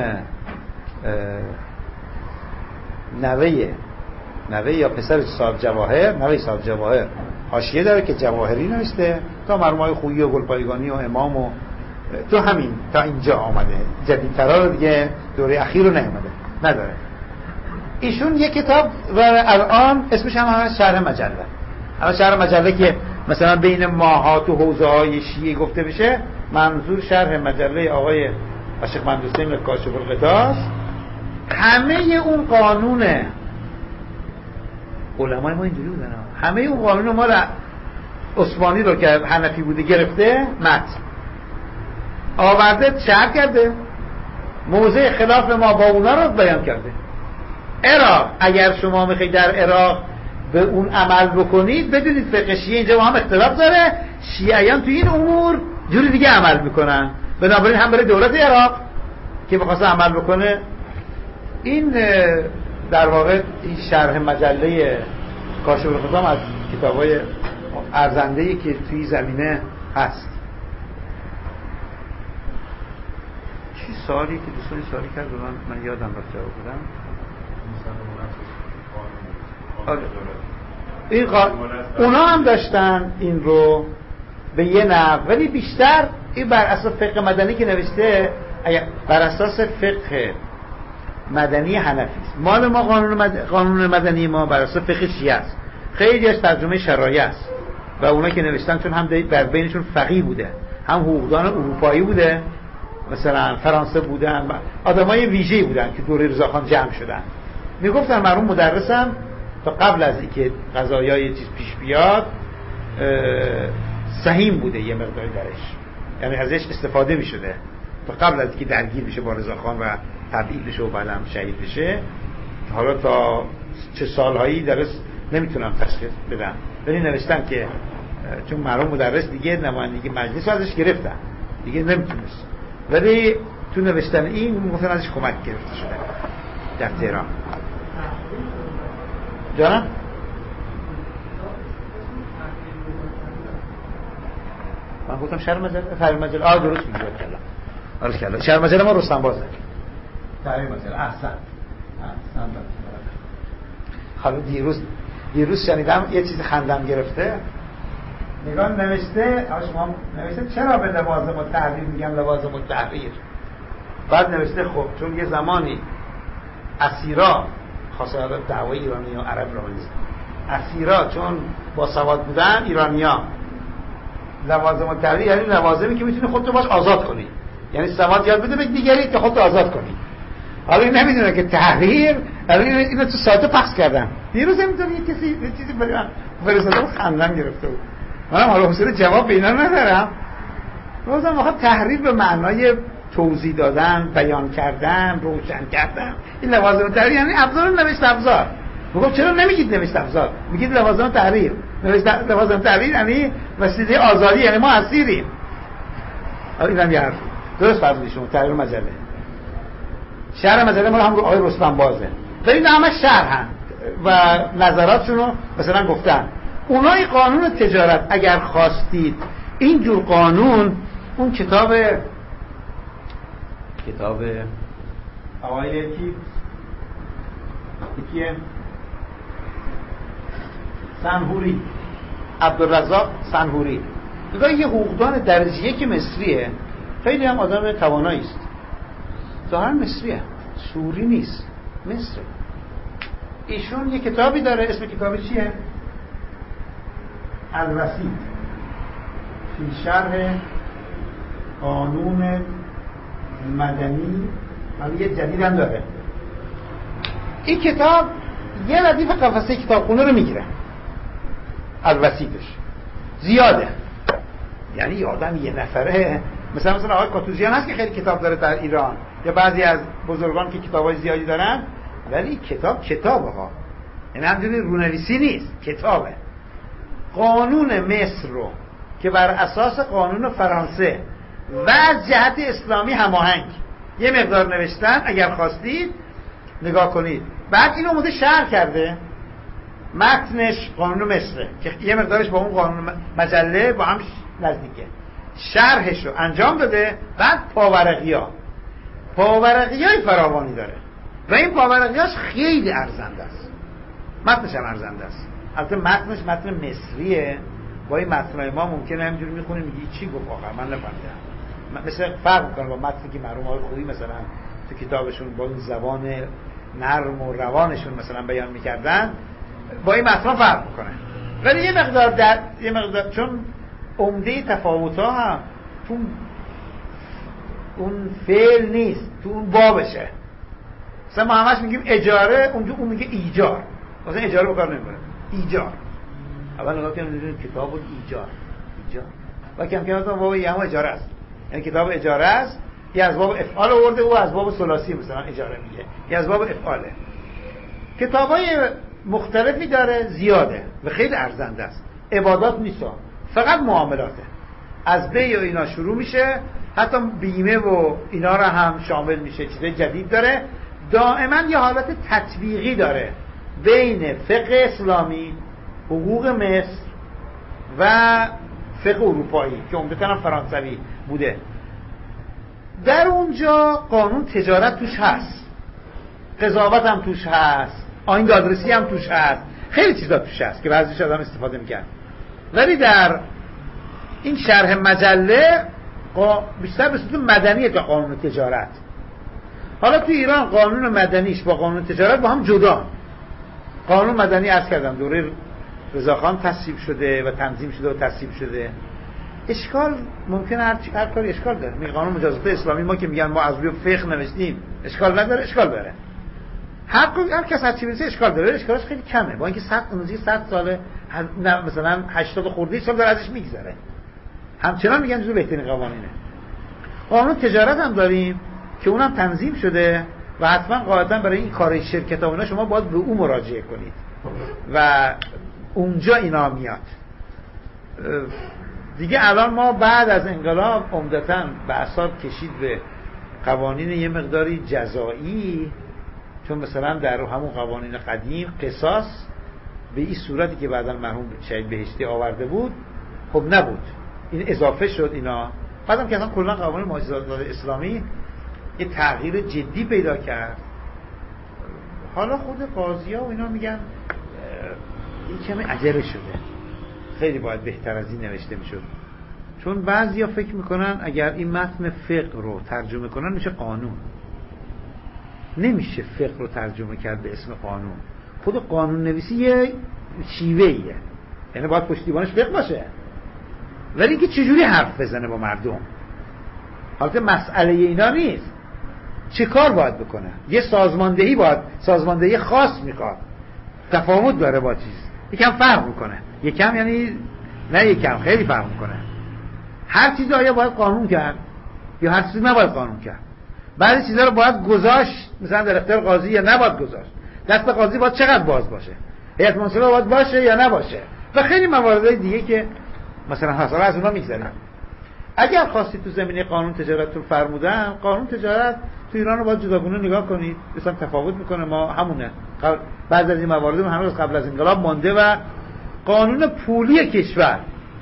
B: نوه یا پسر صاحب جواهر حاشیه داره که جواهری نوشته، تا مرحوم خویی و گلپایگانی و امام و تو همین تا اینجا آمده. جدیدترا رو دیگه دوره اخیر رو نداره. ایشون یک کتاب و الان اسمش هم شرح مجله. اما شرح مجله که مثلا بین ماهات و حوزه های شیعه گفته بشه، منظور شرح مجله آقای عاشق مهندوسین کاشف الغطا. همه اون قانون علمای ما اینجوری بودن، همه اون قانون ما را عثمانی رو که حنفی بوده گرفته، آورده شرح کرده، موضع خلاف ما با اونا رو بیان کرده. عراق اگر شما میخواید در عراق به اون عمل بکنید، بدونید فقه شیعه اینجا با هم اختلاف داره، شیعیان تو این امور جوری دیگه عمل میکنن. بنابراین هم برای دولت عراق که بخواسته عمل بکنه، این در واقع این شرح مجله کاشف الغطا از کتابای ارزنده‌ای که توی زمینه هست. چی سوالی که دوستانی سوالی کرد من یادم رفت جواب بدم. اونا هم داشتن این رو به یه نحو، ولی بیشتر این بر اساس فقه مدنی که نوشته، اگر بر اساس فقه مدنی حنفی است. مال ما قانون مدنی ما بر اساس فقه شیعه است. خیلی از ترجمه شرایع است و اونا که نوشتن چون هم در بینشون فقیه بوده، هم حقوقدان اروپایی بوده، مثلا فرانسه بودن، آدمای ویژه‌ای بودن که دوره رضاخان جمع شدن. میگفتن مرحوم مدرسم تا قبل از اینکه قضایای چیز پیش بیاد سهیم بوده یه مقداری درش، یعنی ازش استفاده می‌شده تا قبل از اینکه درگیر بشه با رضاخان و تبعید بشه و بعدم شهید بشه. حالا تا چه سالهایی درس نمیتونم تشخیص بدم، ولی نوشتن که چون مرحوم مدرس دیگه نمایندگی مجلس ازش گرفتن دیگه نمیتونست، ولی تو نوشتن این میگفتن ازش کمک گرفته شده در تهران. جانم من گفتم شهر مجله درست میگه کلا. آره کلا شهر مجله ما رستم بازه تایی مجله. احسن. حالا دیروز شنیدم یه چیز خندم گرفته. نگاه نوشته شما نوشته چرا به لوازم التحریر میگن لوازم التحریر؟ بعد نوشته خب چون یه زمانی اسیرا خاصه دعوای ایرانی و عرب را نیست، اسیرا چون با سواد بودن ایرانی‌ها، لوازم التحریر یعنی لوازمی که میتونی خودتو باش آزاد کنی، یعنی سواد یاد بده به دیگری که خودتو آزاد کنی. حالا این نمیدونه که تحریر اینو تو سایت پخش کردن. دیروز همینطوری یه کسی یه چیزی برای من فرستاده خندم گرفته بود. منم حالا حوصله جواب به اینا ندارم. روزم واقعا تحریر به معنای توضیح دادن، بیان کردن، روشن کردن. این لوازم تحریر یعنی ابزار نوشت افزار. میگم چرا نمیگید نوشت افزار؟ میگید لوازم تحریر. لوازم تحریر یعنی وسیله آزادی، یعنی ما اسیریم. اینم یه حرف درست فرض شما. تحریر مجله، شهر مجله ما هم رو آقای رستم بازه، ولی اینا همه شرحن و نظراتشونو مثلا گفتن. اونای قانون تجارت اگر خواستید اینجور قانون، اون کتاب آقای کیه؟ سنهوری، عبدالرزاق سنهوری. نگاه یه حقوقدان درجه یک مصریه، خیلی هم آدم توانایی است، ظاهرا مصریه، سوری نیست، مصره. ایشون یه کتابی داره، اسم کتابی چیه؟ الوسیط فی شرح قانون مدنی. حالا یه جدید هم داره. این کتاب یه ردیف قفسه کتابخونه رو میگیره، الوسیطش زیاده، یعنی یه آدم یه نفره. مثلا آقای کاتوزیان هست که خیلی کتاب داره در ایران، یا بعضی از بزرگان که کتابای زیادی دارن، ولی کتابه ها، یعنی همجوری رونویسی نیست، کتابه. قانون مصر رو که بر اساس قانون فرانسه و از جهت اسلامی هماهنگ یه مقدار نوشتن، اگر خواستید نگاه کنید. بعد اینو اومده شرح کرده، متنش قانون مصره که یه مقدارش با اون قانون مجله با هم نزدیکه، شرحش رو انجام داده. بعد پاورقیای فراوانی داره و این پاورقیاش خیلی ارزنده است، متنش هم ارزنده است. البته متنش متن مصریه، با این متنای ما ممکنه همینجوری میخونیم میگی چی گفت آخر من نفهمیدم، مثل فرق میکنه با متنی که مرحوم آقای خویی مثلا تو کتابشون با این زبان نرم و روانشون مثلا بیان میکردن، با این متن فرق میکنه. ولی یه مقدار چون عمده تفاوت‌ها هم تو اون فعل نیست، تو اون بابشه. مثلا ما همش میگیم اجاره، اون میگه ایجار. مثلا اجاره به کار نمیبره، ایجار. اول نگاه کنید کتاب ایجار و کم کم مثلا باب یه هم اجاره است، یعنی کتاب اجاره است، یه از باب افعال آورده، او از باب ثلاثی مثلا اجاره میگه، یه از باب افعاله. کتابای مختلفی داره، زیاده و خیلی ارزنده است. عبادات نیست، فقط معاملاته. از بیع و اینا شروع میشه، حتی بیمه و اینا رو هم شامل میشه. چیز جدید داره، دائما یه حالت تطبیقی داره بین فقه اسلامی، حقوق مصر و فقه اروپایی که عمدتاً هم فرانسوی بوده. در اونجا قانون تجارت توش هست، قضاوت هم توش هست، آیین دادرسی هم توش هست، خیلی چیزا توش هست که بعضیش آدم استفاده میکنه. ولی در این شرح مجله بیشتر به صورت مدنیه تا قانون تجارت. حالا تو ایران قانون مدنیش با قانون تجارت با هم جدا. قانون مدنی عرض کردم دوره رضاخان تصویب شده و تنظیم شده و تصویب شده. اشکال ممکنه هر کاری اشکال داره. می قانون مجازات اسلامی ما که میگن ما از روی فقه نوشتیم اشکال نداره، اشکال داره. هر کس هر چی بنویسه اشکال داره، اشکالش خیلی کمه. با اینکه 100 ساله مثلا 80 خورده سال داره ازش میگذره. همچنان میگن جزو بهترین قوانینه. قانون تجارت هم داریم که اونم تنظیم شده و حتما قاعدتا برای این کار شرکت ها و اینا شما باید به اون مراجعه کنید و اونجا اینا میاد. دیگه الان ما بعد از انقلاب عمدتاً به اثر کشید به قوانین یه مقداری جزایی، چون مثلا در همون قوانین قدیم قصاص به این صورتی که بعداً مرحوم شهید بهشتی آورده بود خب نبود، این اضافه شد اینا. بعدم که اصلا کلا قوانین مجازات اسلامی یه تغییر جدی پیدا کرد. حالا خود قاضی‌ها و اینا میگن این کمی عجله شده، خیلی باید بهتر از این نوشته میشد. چون بعضیا فکر میکنن اگر این متن فقه رو ترجمه کنن میشه قانون. نمیشه فقه رو ترجمه کرد به اسم قانون. خود قانون نویسی یه شیوهیه، یعنی باید پشتیبانش فقه باشه، ولی اینکه چجوری حرف بزنه با مردم. حالت مسئله اینا نیست، چه کار باید بکنه. یه سازماندهی باید، سازماندهی خاص میخواد، تفاوت داره با چیز، یکم فرق میکنه. یکم یعنی نه یکم، خیلی فرق میکنه. هر چیز آیا باید قانون کرد یا هر چیزی نباید قانون کرد. بعضی چیزا رو باید گذاشت مثلا در اختیار قاضی یا نباید گذاشت. دست قاضی باید چقدر باز باشه، هیئت منصفه باید باشه یا نباشه و خیلی موارد دیگه که مثلا حالا از اونها میگذریم. اگر خواستید تو زمینه قانون تجارت رو فرمودم، قانون تجارت تو ایران رو باید جداگونه نگاه کنید، مثلا تفاوت میکنه. ما همونه بعضی از این موارد هنوز قبل از انقلاب مانده و قانون پولی کشور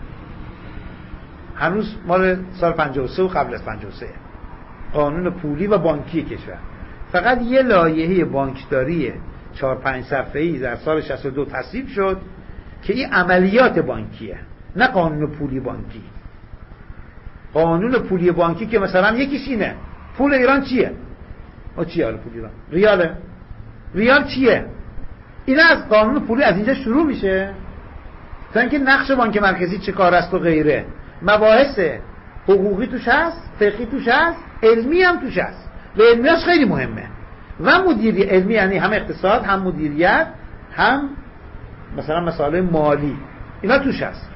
B: هنوز مال سال 53 و قبل از 53 قانون پولی و بانکی کشور. فقط یه لایحه بانکداری 4-5 صفحه‌ای در سال 62 تصویب شد که این عملیات بانکیه، نه قانون پولی بانکی. قانون پولی بانکی که مثلا یکیش اینه پول ایران چیه؟ چیه حالا پول ایران؟ ریاله. ریال چیه؟ این از قانون پولی از اینجا شروع میشه تا اینکه نقش بانک مرکزی چه کار است و غیره. مباحث حقوقی توش هست، فقهی توش هست، علمی هم توش هست و علمیاش خیلی مهمه. و مدیریت علمی یعنی هم اقتصاد، هم مدیریت، هم مثلا مسائل مالی، اینا توش هست.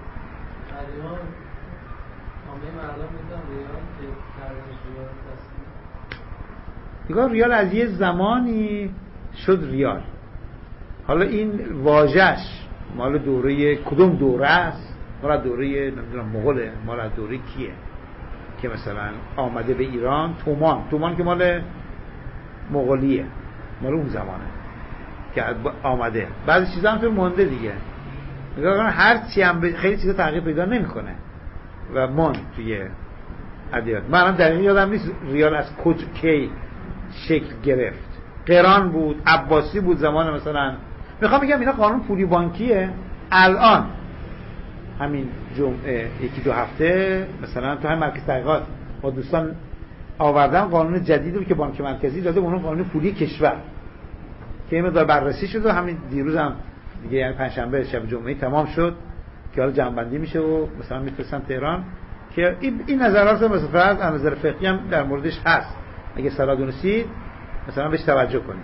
B: دیگه ریال از یه زمانی شد ریال. حالا این واژه‌اش مال دوره کدوم دوره است؟ مال دوره نمیدونم مغوله، مال دوره کیه که مثلا آمده به ایران؟ تومان که مال مغولیه، مال اون زمانه که آمده. بعضی چیزا هم تو مونده دیگه. نگاه کن هر چی هم خیلی چیزا تغییر پیدا نمیکنه و مون توی ادبیات. من دقیق یادم نیست ریال از کی شکل گرفت. قران بود، عباسی بود زمان مثلا. میخوام بگم اینا قانون پولی بانکیه. الان همین جمعه 1-2 هفته مثلا تو هم مرکز تحقیقات با دوستان آوردن قانون جدیدی رو که بانک مرکزی داده، اون قانون پولی کشور که این مقدار بررسی شد و همین دیروز هم دیگه یعنی پنجشنبه شب جمعه تمام شد که حالا جمع‌بندی میشه و مثلا میفرستن تهران که این نظرات مثلا از نظر فقهی هم در موردش هست. اگه صلاح دونستید مثلا بهش توجه کنید.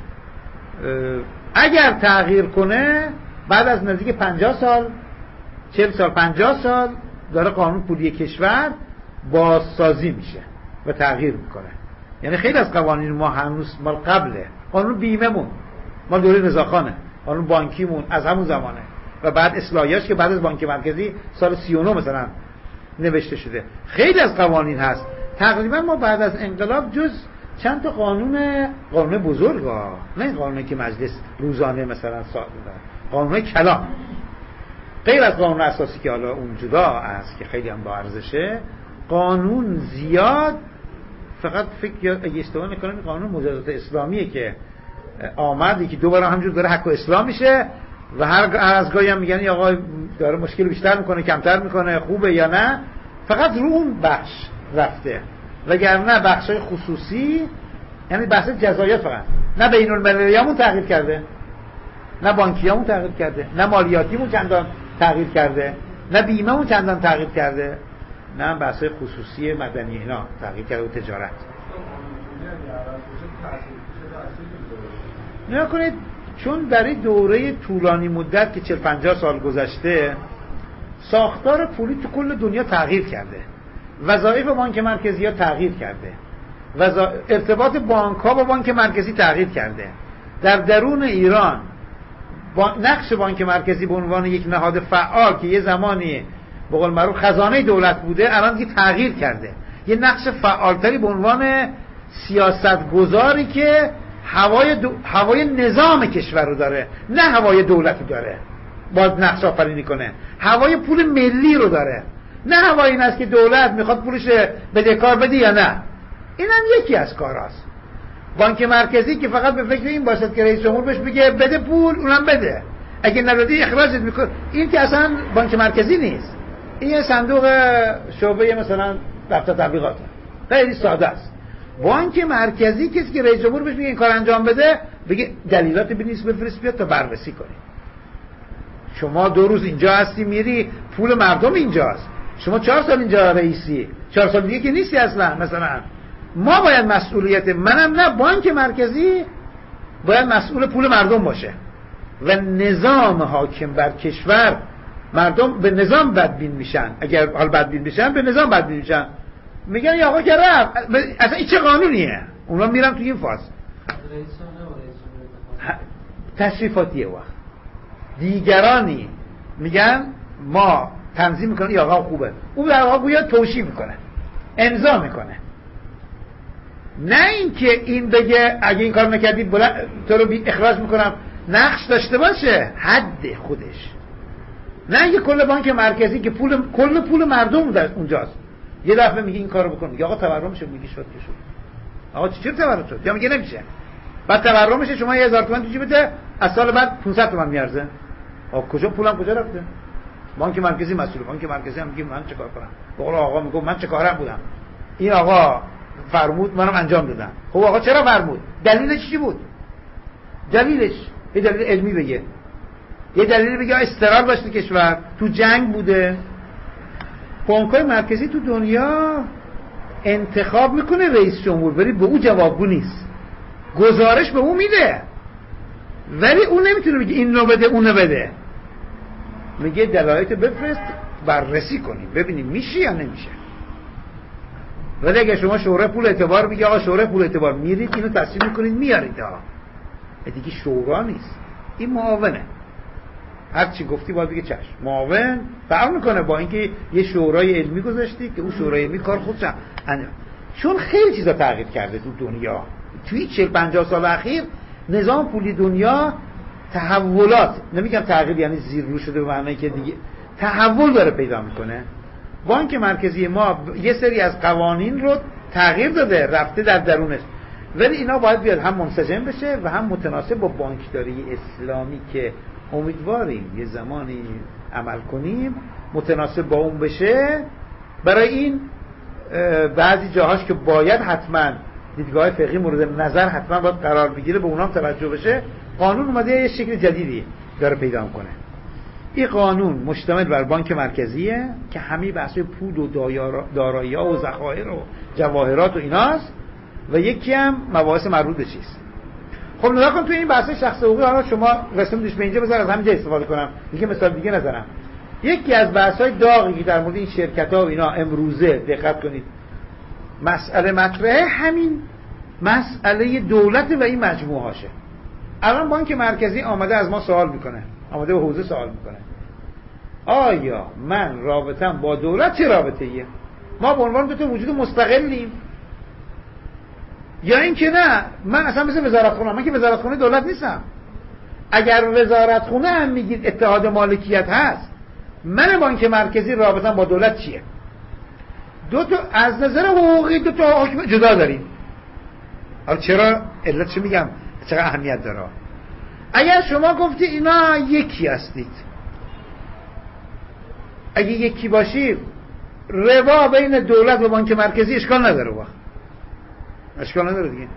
B: اگر تغییر کنه بعد از نزدیک 50 سال 40 سال 50 سال داره قانون پولی کشور بازسازی میشه و تغییر میکنه. یعنی خیلی از قوانین ما هنوز مال قبله. قانون بیمه مون مال دوره رضاخانه، قانون بانکی مون از همون زمانه و بعد اصلاحیاش که بعد از بانک مرکزی سال 39 مثلا نوشته شده. خیلی از قوانین هست. تقریبا ما بعد از انقلاب جز چند تا قانون بزرگ ها، نه قانونی که مجلس روزانه مثلا قانون کلام، غیر از قانون اساسی که حالا اون جدا است که خیلی هم با ارزشه، قانون زیاد. فقط فکر اگه اشتباه نکنم قانون مجازات اسلامیه که آمد که دوباره همجور داره حق و اسلام میشه و هر از گاهی هم میگن آقا داره مشکل بیشتر میکنه کمتر میکنه خوبه یا نه. فقط رو اون بخش رفته، وگرنه بخشای خصوصی، یعنی بحث جزاییات فقط، نه بین المللیامون تغییر کرده، نه بانکیامون تغییر کرده، نه مالیاتیمون چندان تغییر کرده، نه بیمه‌مون چندان تغییر کرده، نه بحثای خصوصی مدنی اینا تغییر کرده و تجارت. نگاه کنید، چون در این دوره طولانی مدت که 40-50 سال گذشته، ساختار پولی تو کل دنیا تغییر کرده، وظایف بانک مرکزی ها تغییر کرده، ارتباط بانک ها با بانک مرکزی تغییر کرده. در درون ایران نقش بانک مرکزی به عنوان یک نهاد فعال که یه زمانی به قول معروف خزانه دولت بوده، الان دیگه تغییر کرده، یه نقش فعالتری به عنوان سیاستگزاری که هوای نظام کشور رو داره، نه هوای دولت رو داره، باید نقش آفرینی کنه، هوای پول ملی رو داره، نه هوای این است که دولت میخواد پولش بدهکار بده یا نه. این هم یکی از کاراست. بانک مرکزی که فقط به فکر این باشد که رئیس جمهور بهش بگه بده پول، اونم بده، اگه ندادی اخراجت میکنه. این که اصلا بانک مرکزی نیست، این یه صندوق شعبه مثلا دفتر تبلیغاته، خیلی ساده است. بانک مرکزی کسی که رئیس جمهور بهش میگه این کار انجام بده، بگه دلیلات بنویس بفرست بیاد تا بررسی کنی. شما 2 روز اینجا هستی میری، پول مردم اینجاست، شما 4 سال اینجا رئیسی، 4 سال دیگه که نیستی اصلا. مثلا ما باید مسئولیت، منم نه، بانک مرکزی باید مسئول پول مردم باشه و نظام حاکم بر کشور. مردم به نظام بدبین میشن، اگر حال بدبین بشن به نظام بدبین میشن، میگن یا آقا که رفت، اصلا این چه قانونیه؟ اونا میرن توی این فاز تشریفاتیه. وقت دیگرانی میگن ما تنظیم میکنه یا آقا خوبه، اون در واقع گویا توشیح میکنه، امضا میکنه. نه اینکه این بگه اگه این کار نکردی تو رو اخراج میکنم، نقش داشته باشه حد خودش. نه اینکه کل بانک مرکزی که کل پول مردم در اونجاست، یه دفعه میگه این کارو بکن، میگه آقا تورم میشه، میگه شد که شد. آقا چی تورم شد؟ یا میگه نمیشه. بعد تورم میشه، شما 1000 تومان تو جیبته، از سال بعد 500 تومان میارزه. آقا کجا پولم کجا رفته؟ بانک مرکزی مسئول. بانک مرکزی هم میگه من چه کار کنم؟ بقول آقا میگه من چه کارم بودم، این آقا فرمود منم انجام دادم. خب آقا چرا فرمود؟ دلیلش چی بود؟ دلیلش یه دلیل علمی بگه، یه دلیل بگه استقرار داشته کشور، تو جنگ بوده. بانک‌های مرکزی تو دنیا انتخاب میکنه رئیس جمهور، ولی به او جوابگو نیست، گزارش به او میده، ولی اون نمیتونه بگه اینو بده اونو بده، میگه دلایلت بفرست بررسی کنیم ببینیم میشه یا نمیشه. ولی اگه شما شورای پول اعتبار میگه آقا شورای پول اعتبار میرید اینو تصویب میکنید میارید، ها دیگه شورا نیست، این معاونه. هر چی گفتی باید بگه چشم. معاون فرق میکنه با اینکه یه شورای علمی گذاشتی که اون شورای علمی کار خودش انجام. چون خیلی چیزا تغییر کرده تو دنیا توی 40-50 سال اخیر. نظام پولی دنیا تحولات، نمیگم تغییر یعنی زیر رو شده به معنی که دیگه تحول داره پیدا میکنه. بانک مرکزی ما یه سری از قوانین رو تغییر داده، رفته در درونش، ولی اینا باید بیاد هم منسجم بشه و هم متناسب با بانکداری اسلامی که امیدواریم یه زمانی عمل کنیم متناسب با اون بشه. برای این بعضی جاهاش که باید حتما دیدگاه فقهی مورد نظر حتما باید قرار بگیره، به اونام توجه بشه. قانون اومده یه شکل جدیدی داره پیدا میکنه. این قانون مشتمل بر بانک مرکزیه که همه بحث پول و دارایی‌ها و ذخایر و جواهرات و ایناست، و یکی هم مباحث مربوط به چیست. خب نگاه کن تو این بحث شخص حقوقی، حالا شما رسوندیش به اینجا، بذار از همینجا استفاده کنم دیگه، مثال دیگه نذارم. یکی از بحث‌های داغی که در مورد این شرکت‌ها و اینا امروزه دقت کنید مسئله مطرحه، همین مسئله دولت و این مجموعه هاشه. الان بانک مرکزی آمده از ما سوال میکنه، آمده به حوزه سوال میکنه آیا من رابطم با دولت چه رابطه‌ایه؟ ما به عنوان دو تا وجود مستقلیم، یا این که نه من اصلا مثل وزارتخونه، من که وزارتخونه دولت نیستم. اگر وزارتخونه هم میگید اتحاد مالکیت هست، من بانک مرکزی رابطم با دولت چیه؟ دو تا از نظر حقوقی دو تا حکم جدا داریم. حالا چرا؟ علت چه میگم؟ چرا اهمیت داره؟ اگر شما گفتی اینا یکی هستید، اگه یکی باشی ربا بین دولت و بانک مرکزی اشکال نداره، وقت اشکال نداره دیگه.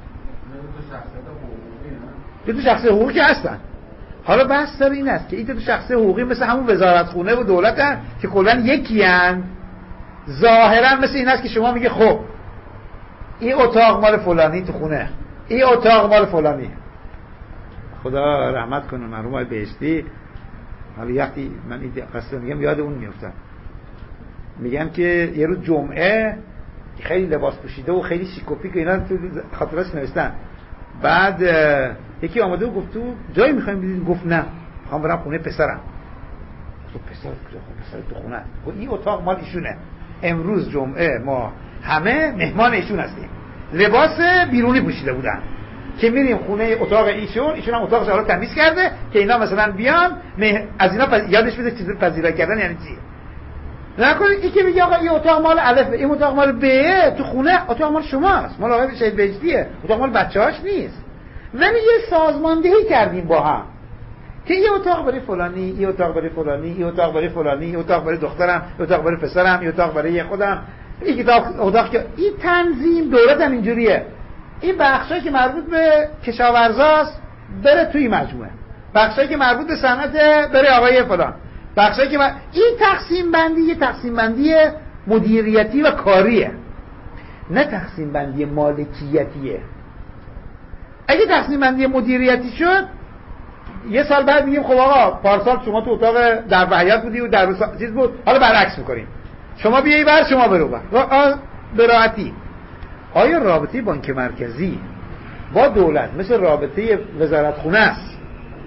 B: دو شخصیت حقوقی که هستن. حالا بحث سر این است که این دو شخصیت حقوقی مثل همون وزارتخونه و دولت هستن که کلا یکی هستن. ظاهرا مثل این است که شما میگه خب این اتاق مال فلانی تو خونه، این اتاق مال فلانی. خدا رحمت کنه مرحوم آقای بهشتی. حالا وقتی من این قصه میگم یاد اون میافتم، میگن که یه روز جمعه خیلی لباس پوشیده و خیلی شیکوپیک و اینا تو خاطرش نوشتن. بعد یکی آمده و گفت تو جایی میخوایم بدید؟ گفت نه میخوام برم خونه پسرم. تو پسر تو خونه؟ گفت این اتاق مال ایشونه، امروز جمعه ما همه مهمان ایشون هستیم. لباس بیرونی پوشیده بودن که میریم خونه اتاق ایشون هم اتاقش رو تمیز کرده که اینا مثلا بیان از اینا یادش بده چیز پذیرایی کردن یعنی چی. نکنید این که میگه آقا این اتاق مال الف، این اتاق مال ب، تو خونه اتاق مال شماست، مال آقای شهید بهشتیه، اتاق مال بچه‌هاش نیست. ولی یه سازماندهی کردیم با هم که این اتاق برای فلانی، این اتاق برای فلانی، این اتاق برای فلانی، این اتاق برای دخترم، این اتاق برای پسرم، این اتاق برای خودم، این اتاق که این تنظیم دولت هم اینجوریه. این بخشایی که مربوط به کشاورزاست بره توی مجموعه، بخشایی که مربوط به صنعت بره آقای فلان، بخشایی که این تقسیم بندی یه تقسیم بندی مدیریتی و کاریه، نه تقسیم بندی مالکیتیه. اگه تقسیم بندی مدیریتی شد یه سال بعد میگیم خب آقا پارسال شما تو اتاق در حیات بودی و در چیز بود، حالا برعکس میکنیم، شما بیایی بر شما برو بر براحتی. آیا رابطه بانک مرکزی با دولت مثل رابطه وزارتخونه است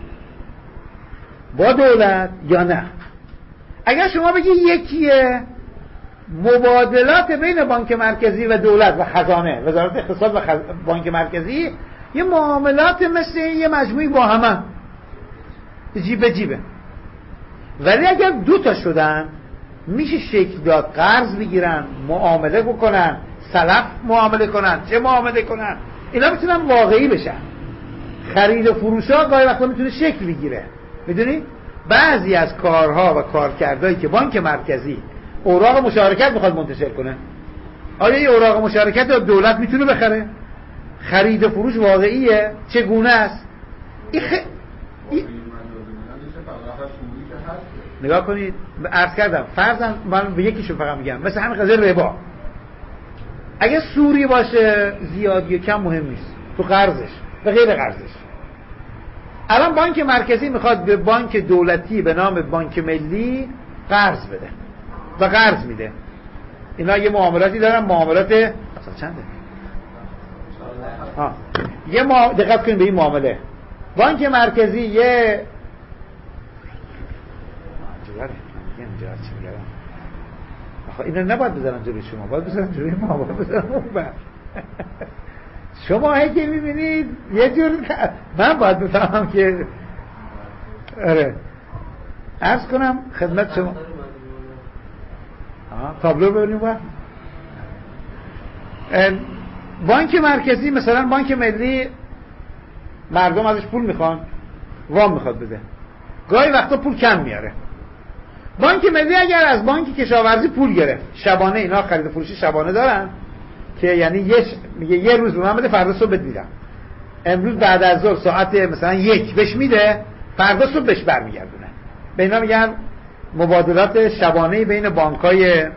B: با دولت یا نه؟ اگر شما بگی یکیه، مبادلات بین بانک مرکزی و دولت و خزانه، وزارت اقتصاد و بانک مرکزی یه معاملات مثل یه مجموعی با همه جیب به جیبه. ولی اگر دو تا شدن میشه شکل داد قرض بگیرن، معامله بکنن، سلف معامله کنن، چه معامله کنن، اینا میتونن واقعی بشن. خرید و فروش ها گاهی وقتا میتونه شکل بگیره. میدونی بعضی از کارها و کارکردهایی که بانک مرکزی اوراق مشارکت میخواد منتشر کنه، آیا این اوراق مشارکت رو دولت میتونه بخره؟ خرید و فروش واقعیه؟ چگونه است؟ نگاه کنید، عرض کردم فرضاً من به یکیشو فقط میگم، مثل همین قضیه ربا، اگه سوری باشه زیادی و کم مهم نیست تو قرضش و غیر قرضش. الان بانک مرکزی میخواد به بانک دولتی به نام بانک ملی قرض بده و قرض میده. اینا یه معاملاتی دارن، معاملات اصلا چنده؟ دقت کنید به این معامله. بانک مرکزی یه اینا نباید بذارن جلوی شما، باید بذارن جلوی ما، باید بذارن اون بر. شما هی میبینید یه جور من باید بفهمم که آره عرض کنم خدمت شما. تابلو ببینیم با بانک مرکزی، مثلا بانک ملی مردم ازش پول میخوان، وام میخواد بده، گاهی وقتا پول کم میاره. بانک ملی اگر از بانک کشاورزی پول گرفت، شبانه اینا خرید و فروشی شبانه دارن که یعنی میگه یه روز به من بده، فردا صبح بهت میدم. امروز بعد از ظهر ساعت مثلا 1 بهش میده، فردا صبح بهش برمیگردونه. به اینا میگن مبادلات شبانه بین بانک‌ها.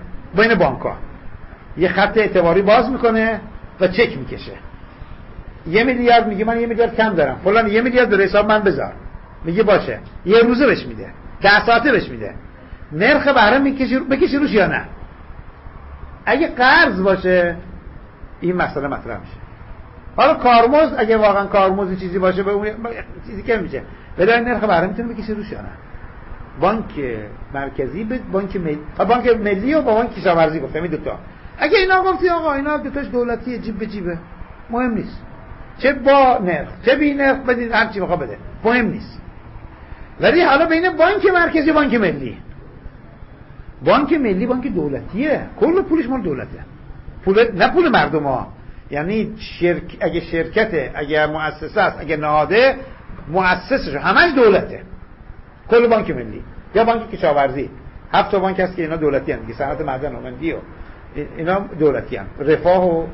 B: یه خط اعتباری باز میکنه و چک میکشه. 1 میلیارد میگه من 1 میلیارد کم دارم، فلان 1 میلیارد در حساب من بذار، میگه باشه، یه روزه بهش میده، 10 ساعته بهش میده. نرخ بهره بکشی روش یا نه؟ اگه قرض باشه این مسئله مطرح میشه. حالا کارمزد اگه واقعا کارمزد چیزی باشه به اون چیزی که میشه، ولی نرخ بهره میتونه بکشه روش یا نه؟ بانک مرکزی به بانک ملی و با بانک کشاورزی گفتم این دوتا. اگه اینا گفتی آقا اینا دوتاش دولتیه، جیب به جیبه، مهم نیست، چه با نرخ چه بی نرخ بدید، هر چی بخواد بده، مهم نیست. ولی حالا بین بانک مرکزی و بانک ملی، بانک ملی بانک دولتیه، کل پولش مال دولته، پول نه پول مردم ها. یعنی اگه شرکته، اگه مؤسسه است، اگه نهاده، مؤسسش همش دولته. کل بانک ملی یا بانک کشاورزی 7 تا بانک هست که اینا دولتی هستند دیگه، صنعت معدن و مندی و اینا دولتی هستند، رفاه و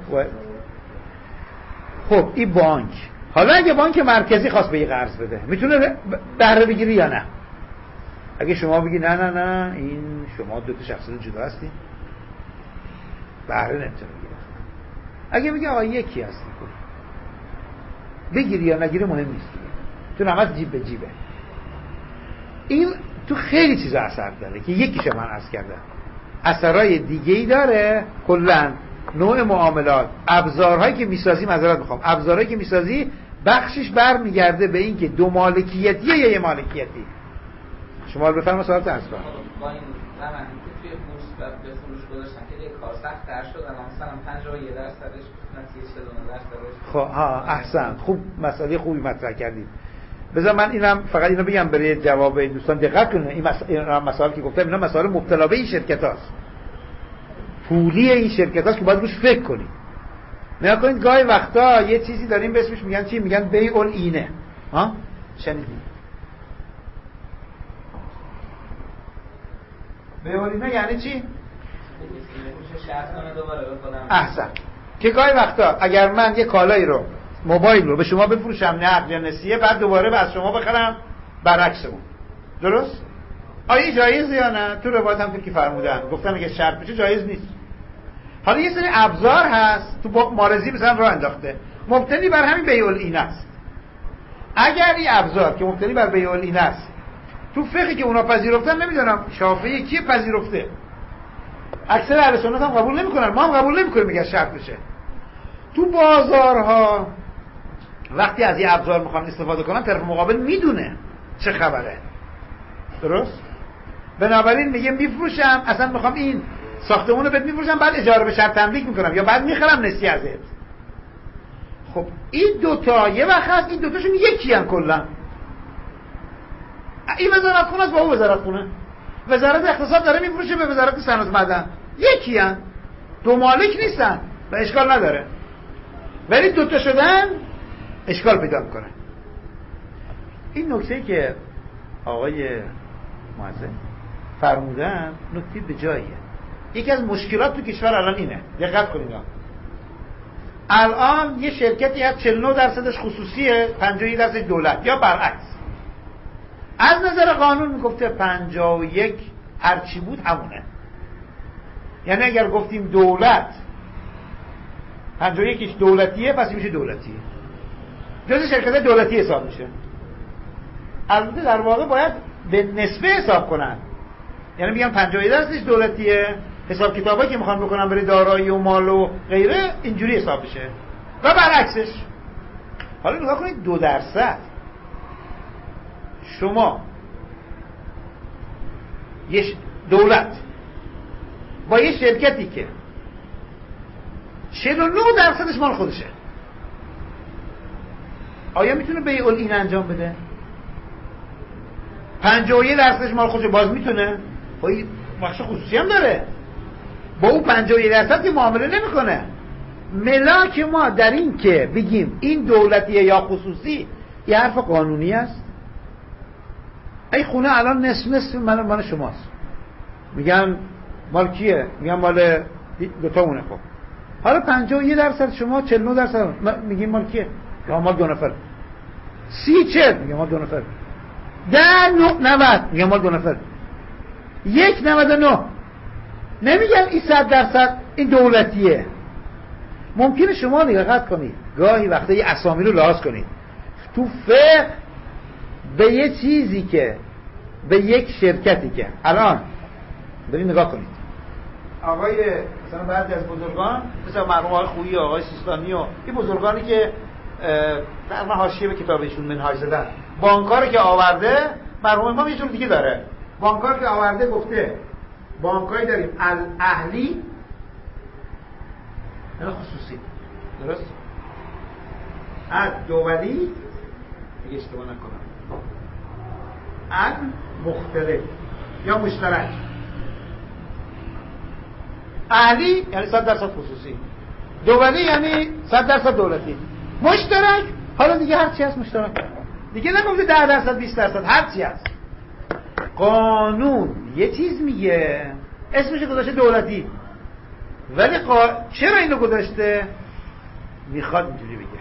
B: خب این بانک. حالا اگه بانک مرکزی خواست به یه قرض بده میتونه بهره بگیری یا نه؟ اگه شما بگی نه نه نه این شما دو تا شخصیت جدا هستین بهره نمیتونه بگیره. اگه بگی آقا یکی هستی بگیری یا نگیری مهم نیست، تو نماز جیب به جیبه. این تو خیلی چیزا اثر داره که یکیشو من عرض کردم، اثرای دیگه‌ای داره. کلا نوع معاملات، ابزارهایی که میسازی، معذرت میخوام، ابزارهایی که میسازی بخشش برمیگرده به این که دو مالکیتیه یا یه مالکیتی. شما بفرمایید سوالت عرض کنم.
C: با این زمان که توی بورس و به فروش گذاشتن که یک کار سخت تر شد، الان مثلا 51%ش نتیجه 49%.
B: خب ها احسن، خوب مسئله خوبی مطرح کردید. بذار من اینم فقط اینو بگم برای جواب این دوستان دقت کنید. این مسائل که گفتم اینا مسائل مبتلا به این شرکتاست، پولی این شرکتاست که باید روش فکر کنید. نگاه کنید گاهی وقتا یه چیزی داریم به اسمش میگن چی؟ میگن بیع العینه. ها شنیدید؟ بیع العینه یعنی چی؟ احسن. که گاهی وقتا اگر من یه کالایی رو، موبایل رو به شما بفروشم نقد یا نسیه، بعد دوباره از شما بخرم برعکس اون، درست؟ آیا جایزه یا نه؟ تو روایت هم که فرمودن گفتن اگه شرط بشه جایز نیست. حالا یه سری ابزار هست تو مارزی مثلا راه انداخته مبتنی بر همین بیع العینه است. اگر این ابزار که مبتنی بر بیع العینه است تو فقهی که اونا پذیرفتن، نمیدونم شافعی کی پذیرفته، اکثر اهل سنت هم قبول نمیکنن، ما هم قبول نمیکنیم میگه شرط بشه. تو بازارها وقتی از یه ابزار میخوان استفاده کنن طرف مقابل میدونه چه خبره، درست؟ بنابراین میگه میفروشم، اصلا میخوام این ساختمون رو بهت میفروشم، بعد اجاره به شرط تملیک میکنم یا بعد میخرم نسیه ازت. خب این دوتا یه وقت هست این دوتاشون یکی ان کلا. این وزارت خونه است با اون وزارت خونه، وزارت اقتصاد داره میفروشه به وزارت صنعت معدن، یکی ان، دو مالک نیستن و اشکال نداره. ولی دوتا شدن اشکال پیدا میکنه. این نکته که آقای معزز فرمودن نکته به جاییه. یکی از مشکلات تو کشور الان اینه، دقت کنید الان یه شرکتی هست 49% خصوصیه 51% دولت یا برعکس. از نظر قانون میگفته 51 هرچی بود همونه. یعنی اگر گفتیم دولت 51ش دولتیه پس میشه دولتیه، جز شرکت دولتی حساب میشه. البته در واقع باید به نسبه حساب کنن، یعنی میگن 51% دولتیه، حساب کتابایی که میخوان بکنن برای دارایی و مال و غیره اینجوری حساب بشه و برعکسش. حالا نگاه کنید 2% شما یه دولت با یه شرکتی که 49%ش مال خودشه، آیا میتونه بیع العینه انجام بده؟ 51% مال خودشه باز میتونه؟ خواهی بخش خصوصی هم داره، با اون 51% که معامله نمیکنه. ملاک ما در این که بگیم این دولتیه یا خصوصی یه حرف قانونی است. ای خونه الان نصف مال شماست، میگن مال کیه؟ میگن مال دوتامونه. خب حالا 51% شما 49% میگیم مال کیه؟ یا مال دو نفر. 30-40 میگم مال دو نفر. 10-90 میگم مال دو نفر. 1-99 نمیگن این 100% این دولتیه. ممکنه شما دقت کنید گاهی وقتا یه اسامی رو لحاظ کنید تو فقه به یه چیزی که به یک شرکتی که الان برید نگاه کنید آقای مثلا بعضی از بزرگان مثلا مرحوم آقای خویی، آقای سیستانی و این بزرگانی که در حاشیه به کتابشون منهاج زدن، بانک‌ها رو که آورده، مرحوم ما یه جور دیگه داره، بانک‌ها رو که آورده گفته بانک‌هایی داریم الاهلی یا خصوصی، درست؟ از دولی دیگه اشتباه نکنم مختلف یا مشترک. اهلی یعنی 100% خصوصی، دولی یعنی 100% دولتی، مشترک حالا دیگه هر چی هست مشترک دیگه، نگفته 10% 20%، هر چی هست. قانون یه چیز میگه اسمش گذاشته دولتی، ولی چرا اینو گذاشته؟ میخواد اینجوری بگه.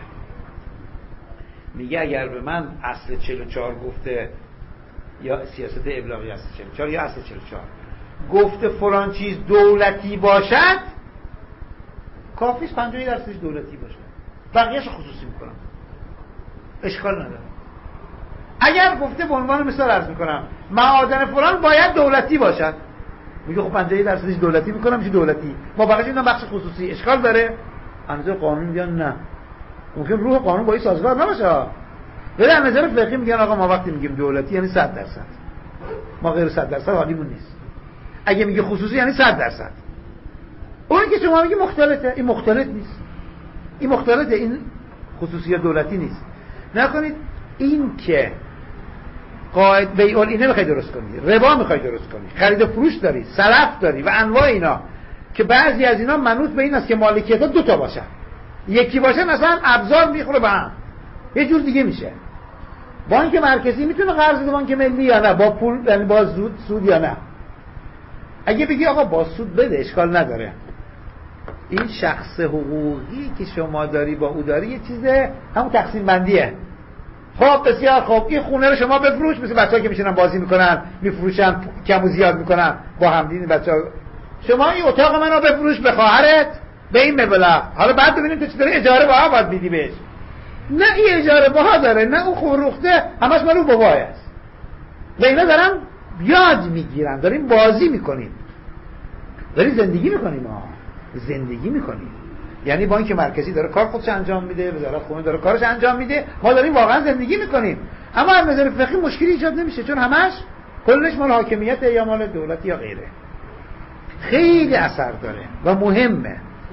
B: میگه اگر به من اصل 44 گفته، یا سیاست ابلاغی اصل 44 یا اصل 44 گفته فلان چیز دولتی باشد، کافیست 50% دولتی باشه، بقیه‌شو خصوصی میکنم، اشکال نداره. اگر گفته به عنوان مثال عرض میکنم معادن فلان باید دولتی باشد، میگه خب 50% دولتی میکنم میشه دولتی، ما بقیه‌اش اینا بخش خصوصی، اشکال داره؟ از قانون میگن نه، ممکن روح قانون با این سازگار نباشه، ولی از نظر فقهی میگن آقا ما وقتی میگیم دولتی یعنی 100%، ما غیر 100% حالیمون نیست. اگه میگه خصوصی یعنی 100%. اون که شما میگی مختلطه، این مختلط نیست، این مختلطه، این خصوصیت دولتی نیست. نکنید این که قاعده بیع العینه میخوای درست کنی، ربا میخوای درست کنی، خرید و فروش داری، سلف داری و انواع اینا، که بعضی از اینا منوط به این است که مالکیت‌ها دو تا باشن، یکی باشه مثلا ابزار میخوره به هم، یه جور دیگه میشه. بانک مرکزی میتونه قرض بده بانک ملی یا نه، با پول یعنی با سود یا نه. اگه بگی آقا با سود بده اشکال نداره، این شخص حقوقی که شما داری با او داری یه چیزه، همون تقسیم بندیه. خب بسیار خب، این خونه رو شما بفروش، مثل بچه‌ها که میشینن بازی میکنن میفروشن کم و زیاد میکنن با همدین بچه‌ها، شما این اتاق منو بفروش به خواهرت به این مبلغ، حالا بعد ببینیم تو چه داره اجاره بها باید میدی بهش. نه این اجاره بها داره، نه اون فروخته، همش مال اون باباه است. و اینا دارن یاد میگیرن، داریم بازی میکنیم، داریم زندگی میکنیم. زندگی میکنیم یعنی بانک مرکزی داره کار خودش انجام میده، وزارت خونه داره کارش انجام میده، ما داریم واقعا زندگی میکنیم. اما از نظر فقهی مشکلی ایجاد نمیشه، چون همش کلش مال حاکمیت یا مال دولت یا غیره. خیلی اثر داره و مهمه.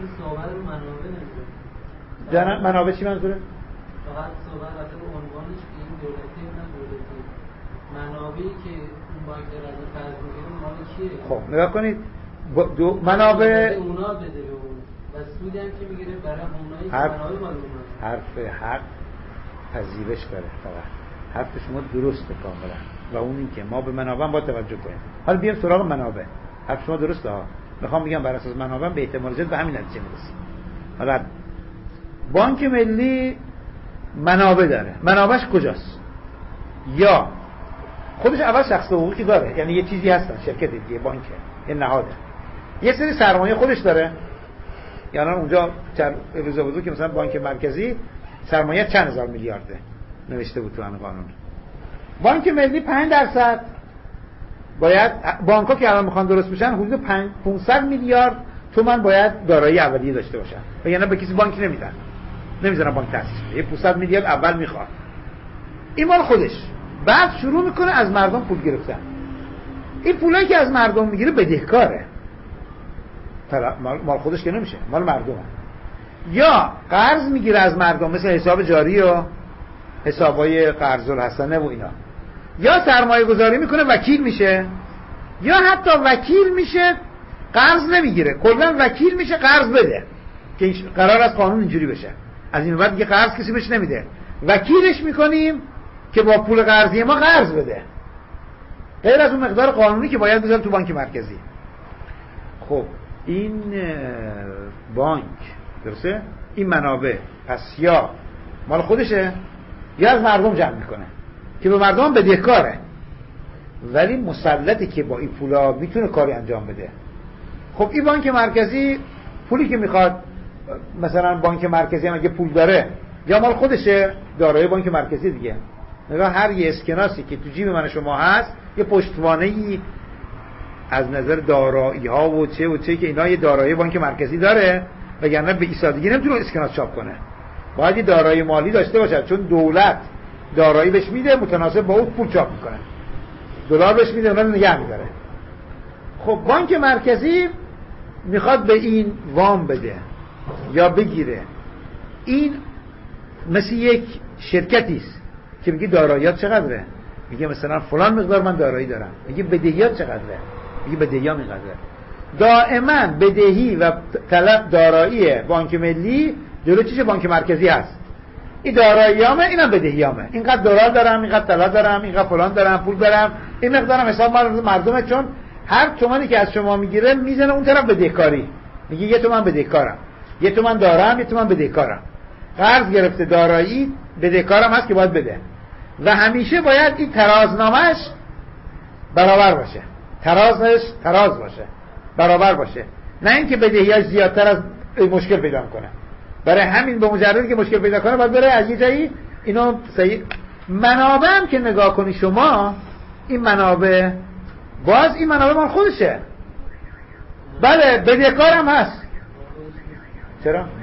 B: در منابع چی منظوره؟
D: فقط صحبت راجع به عنوانش که این دولتی نه دولتی، منابعی که اون بانک داره از قرض میگیره مال کیه؟
B: خب نگاه کنید منابع
D: اونا بده به اون و سودی هم که میگیره برای اونایی که منابع مال اوناست.
B: حرف حق پذیرش داره، فقط حرف شما درسته کاملا، و اون این که ما به منابع با توجه کنیم. حالا بیایم سراغ منابع. حرف شما درسته ها، میخوام بگم بر اساس منابع به احتمال زیاد به همین نتیجه میرسیم. حالا بانک ملی منابع داره، منابعش کجاست؟ یا خودش اول شخص حقوقی داره، یعنی یه چیزی هستن، شرکت دیگه، بانکه، یه نهاده، یه سری سرمایه خودش داره. یعنی اونجا روز بزرگ که مثلا بانک مرکزی سرمایه چند هزار میلیارده نوشته بود تو همین قانون. بانک ملی 5% باید، بانک‌ها که الان میخوان درست بشن حدود 500 میلیارد تومان باید دارایی اولیه داشته باشن، و یعنی به کسی بانک نمیدن، نمیذارن بانک تأسیس شه. یه 500 میلیارد اول میخواد، این مال خودش. بعد شروع میکنه از مردم پول گرفتن. این پولایی که از مردم میگیره بدهکاره، مال خودش که نمیشه، مال مردمه. یا قرض میگیره از مردم، مثل حساب جاری و حسابای قرض الحسنه و اینا. یا سرمایه گذاری میکنه وکیل میشه، یا حتی وکیل میشه قرض نمیگیره، کلا وکیل میشه قرض بده، که قرار از قانون اینجوری بشه. از این بعد دیگه قرض کسی بهش نمیده، وکیلش میکنیم که با پول قرضی ما قرض بده، غیر از اون مقدار قانونی که باید بذاره تو بانک مرکزی. خب این بانک درسته؟ این منابع پس یا مال خودشه یا از مردم جمع میکنه، که به مردم بدهکاره، ولی مسلطه که با این پولا میتونه کاری انجام بده. خب این بانک مرکزی پولی که میخواد، مثلا بانک مرکزی هم اگه پول داره یا مال خودشه، دارایی بانک مرکزی دیگه. نگاه هر یه اسکناسی که تو جیب من شما هست یه پشتوانه‌ای از نظر دارایی ها و چه که اینا یه دارایی بانک مرکزی داره، وگرنه به ایسادگی نمیتونه اسکناس چاپ کنه، باید یه دارایی مالی داشته باشه، چون دولت دارایی بهش میده متناسب با اون پول چاپ میکنه، دلار بهش میده اونها نگه میداره. خب بانک مرکزی میخواد به این وام بده یا بگیره، این مثل یک شرکتی است که میگه داراییات چقدره، میگه مثلا فلان مقدار من دارایی دارم، میگه بدهیات چقدره، میگه بدهیام اینقدره. دائما بدهی و طلب دارایی بانک ملی جلو چیز بانک مرکزی هست. این داراییامه، اینم بدهیامه، اینقدر دلار دارم، اینقدر طلا دارم، اینقدر فلان دارم، پول دارم، این مقدارم حساب مردمه، چون هر تومانی که از شما میگیره میزنه اون طرف بدهکاری، میگه 1 تومن بدهکارم، 1 تومن دارم، 1 تومن بدهکارم. قرض گرفته دارایی بدهکارم هست که باید بده و همیشه باید این ترازنامه‌اش برابر باشه، تراز باشه، برابر باشه، نه اینکه بدهیاش زیادتر از مشکل پیدا کنه. برای همین به مجردی که مشکل پیدا کنه باید بره از یه جایی اینو صحیح. منابع هم که نگاه کنی شما، این منابع باز این منابع مال خودشه. بله بدهکار هم هست. چرا؟
D: اگه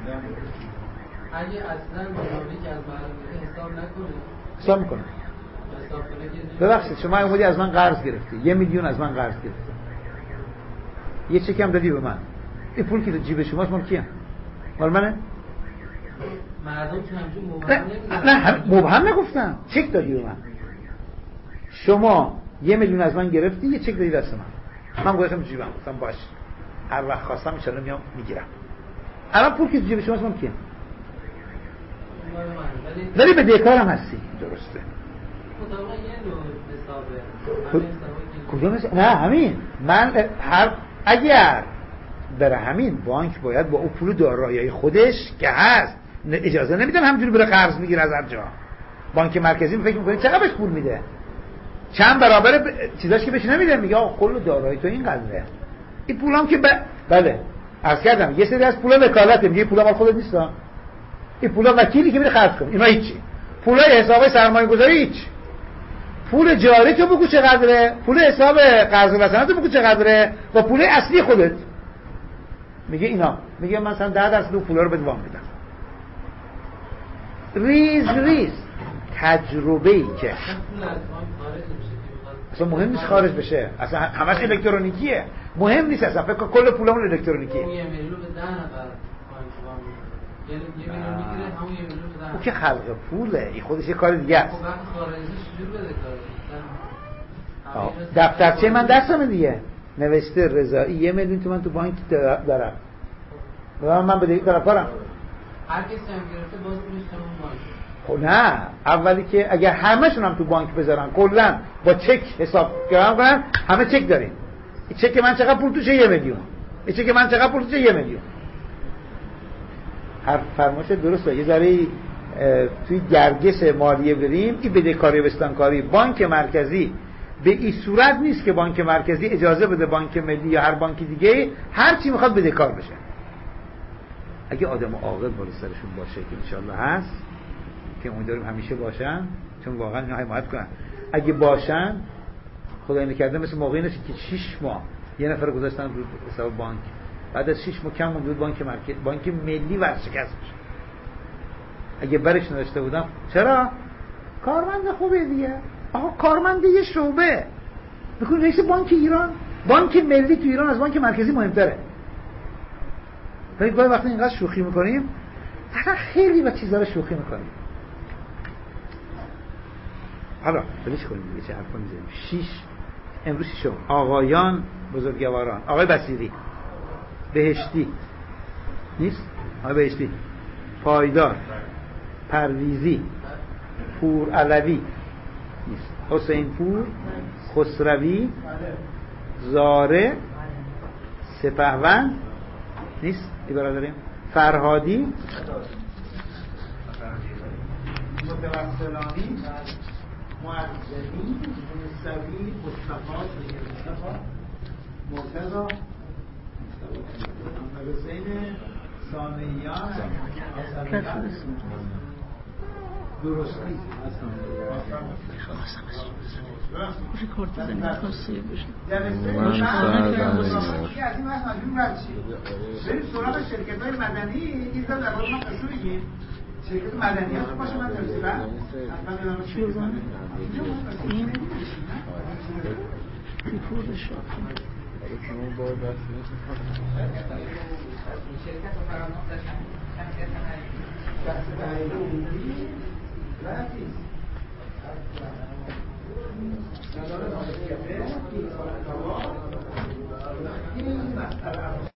D: اصلا منابعی که از منابع حساب نکنه،
B: حساب میکنه. ببخشید شما اومدی از من قرض گرفتی، 1 میلیون از من قرض گرفتی، یه چک هم دادی به من، این پول که تو جیب شماست مال کیه؟ مال منه؟
D: مردم که همچون مبهم نمیدن.
B: نه مبهم نگفتم، چک دادی به من. شما 1 میلیون از من گرفتی، یه چک دادی دست من گذاشتم جیبم، گفتم باش هر وقت خواستم ان شاء الله میام میگیرم. الان پول که تو جیب شماست مال کیه؟ ولی بدهکارم هستی. درسته. کدوم حسابه؟ نه همین من اگر برای همین بانک باید با اون پول دارایی خودش که هست اجازه نمیدن همینجوری بره قرض بگیره از هر جا. بانک مرکزی فکر می‌کنه چقدر بهش پول میده، چند برابر چیزاش که بهش نمیده، میگه آقا کل دارایی تو این قدره. این پولام که بله عرض کردم یه سری از پولا وکالته، میگه پولا مال خودت نیست، این پولا وکیلی که میره خرج کنه، اینا هیچی. پولای حساب سرمایه‌گذاری هیچ. پول جاری تو بگو چقدره، پول حساب قرض وسنات تو بگو چقدره، با پول اصلی خودت. میگه اینا، میگه مثلا 10% اون پولا رو بهت وام میدم. ریز تجربه‌ای که اصلا مهم نیست خارج بشه، اصلا همش الکترونیکیه، مهم نیست اصلا، فکر کل پولمون الکترونیکیه.
D: اون 1 میلیون به 10 نفر یعنی 1 میلیون میگیره، همون 1 میلیون به 10
B: اون که خلق پوله، این خودش یه کار دیگه است.
D: خب وقت خارجیش چجور بده کار؟
B: دفترچه من دستمه دیگه نوشته رضایی 1 میلیون تومان تو بانک دارم و من بده طرفدارم.
D: هر کسی هم گرفته باز پولش تمام بانک.
B: خب نه، اولی که اگر همه‌شون هم تو بانک بذارن کلا با چک حساب کنن، همه چک داریم. این چک من چقدر پول توشه 1 میلیون، این چک من چقدر پول توشه 1 میلیون. هر فرمایش درسته. یه ذره توی گرگس مالیه بریم، این بدهکاری و بستانکاری بانک مرکزی به این صورت نیست که بانک مرکزی اجازه بده بانک ملی یا هر بانک دیگه هر چی میخواد بدهکار بشه. اگه آدم عاقل بالا سرشون باشه که انشالله هست، که امیدواریم همیشه باشن، چون واقعا اینا حمایت کنن. اگه باشن خدای نکرده مثل موقعی نشه که 6 ماه یه نفر گذاشتن رو حساب بانک، بعد از 6 ماه کم موند بانک مرکزی، بانک ملی ورشکست بشه. اگه برش نداشته بودم، چرا؟ کارمند خوبه دیگه. آقا کارمند یه شعبه بکن رئیس بانک ایران، بانک ملی تو ایران از بانک مرکزی مهمتره. ولی گاهی وقتی اینقدر شوخی میکنیم، اصلا خیلی با چیزا رو شوخی میکنیم. حالا بلش کنیم دیگه، چه حرفا میزنیم. 6 امروز شما آقایان بزرگواران، آقای بصیری بهشتی نیست، آقای بهشتی پایدار، پرویزی، پور علوی نیست، حسین پور، خسروی، زاره، سپهوند نیست، ای برادریم، فرهادی، متوسلانی، معززی، موسوی، مصطفی، مرتضی، حسین، سامیان، درستی
E: ریکورد بزنید خاصی بشه.
B: بریم سراغ شرکت‌های مدنی. این در واقع ما قصه بگیم شرکت مدنی ها باشه. من تفصیلا
E: این ریکورد شد.
C: شرکت و فراموش داشتن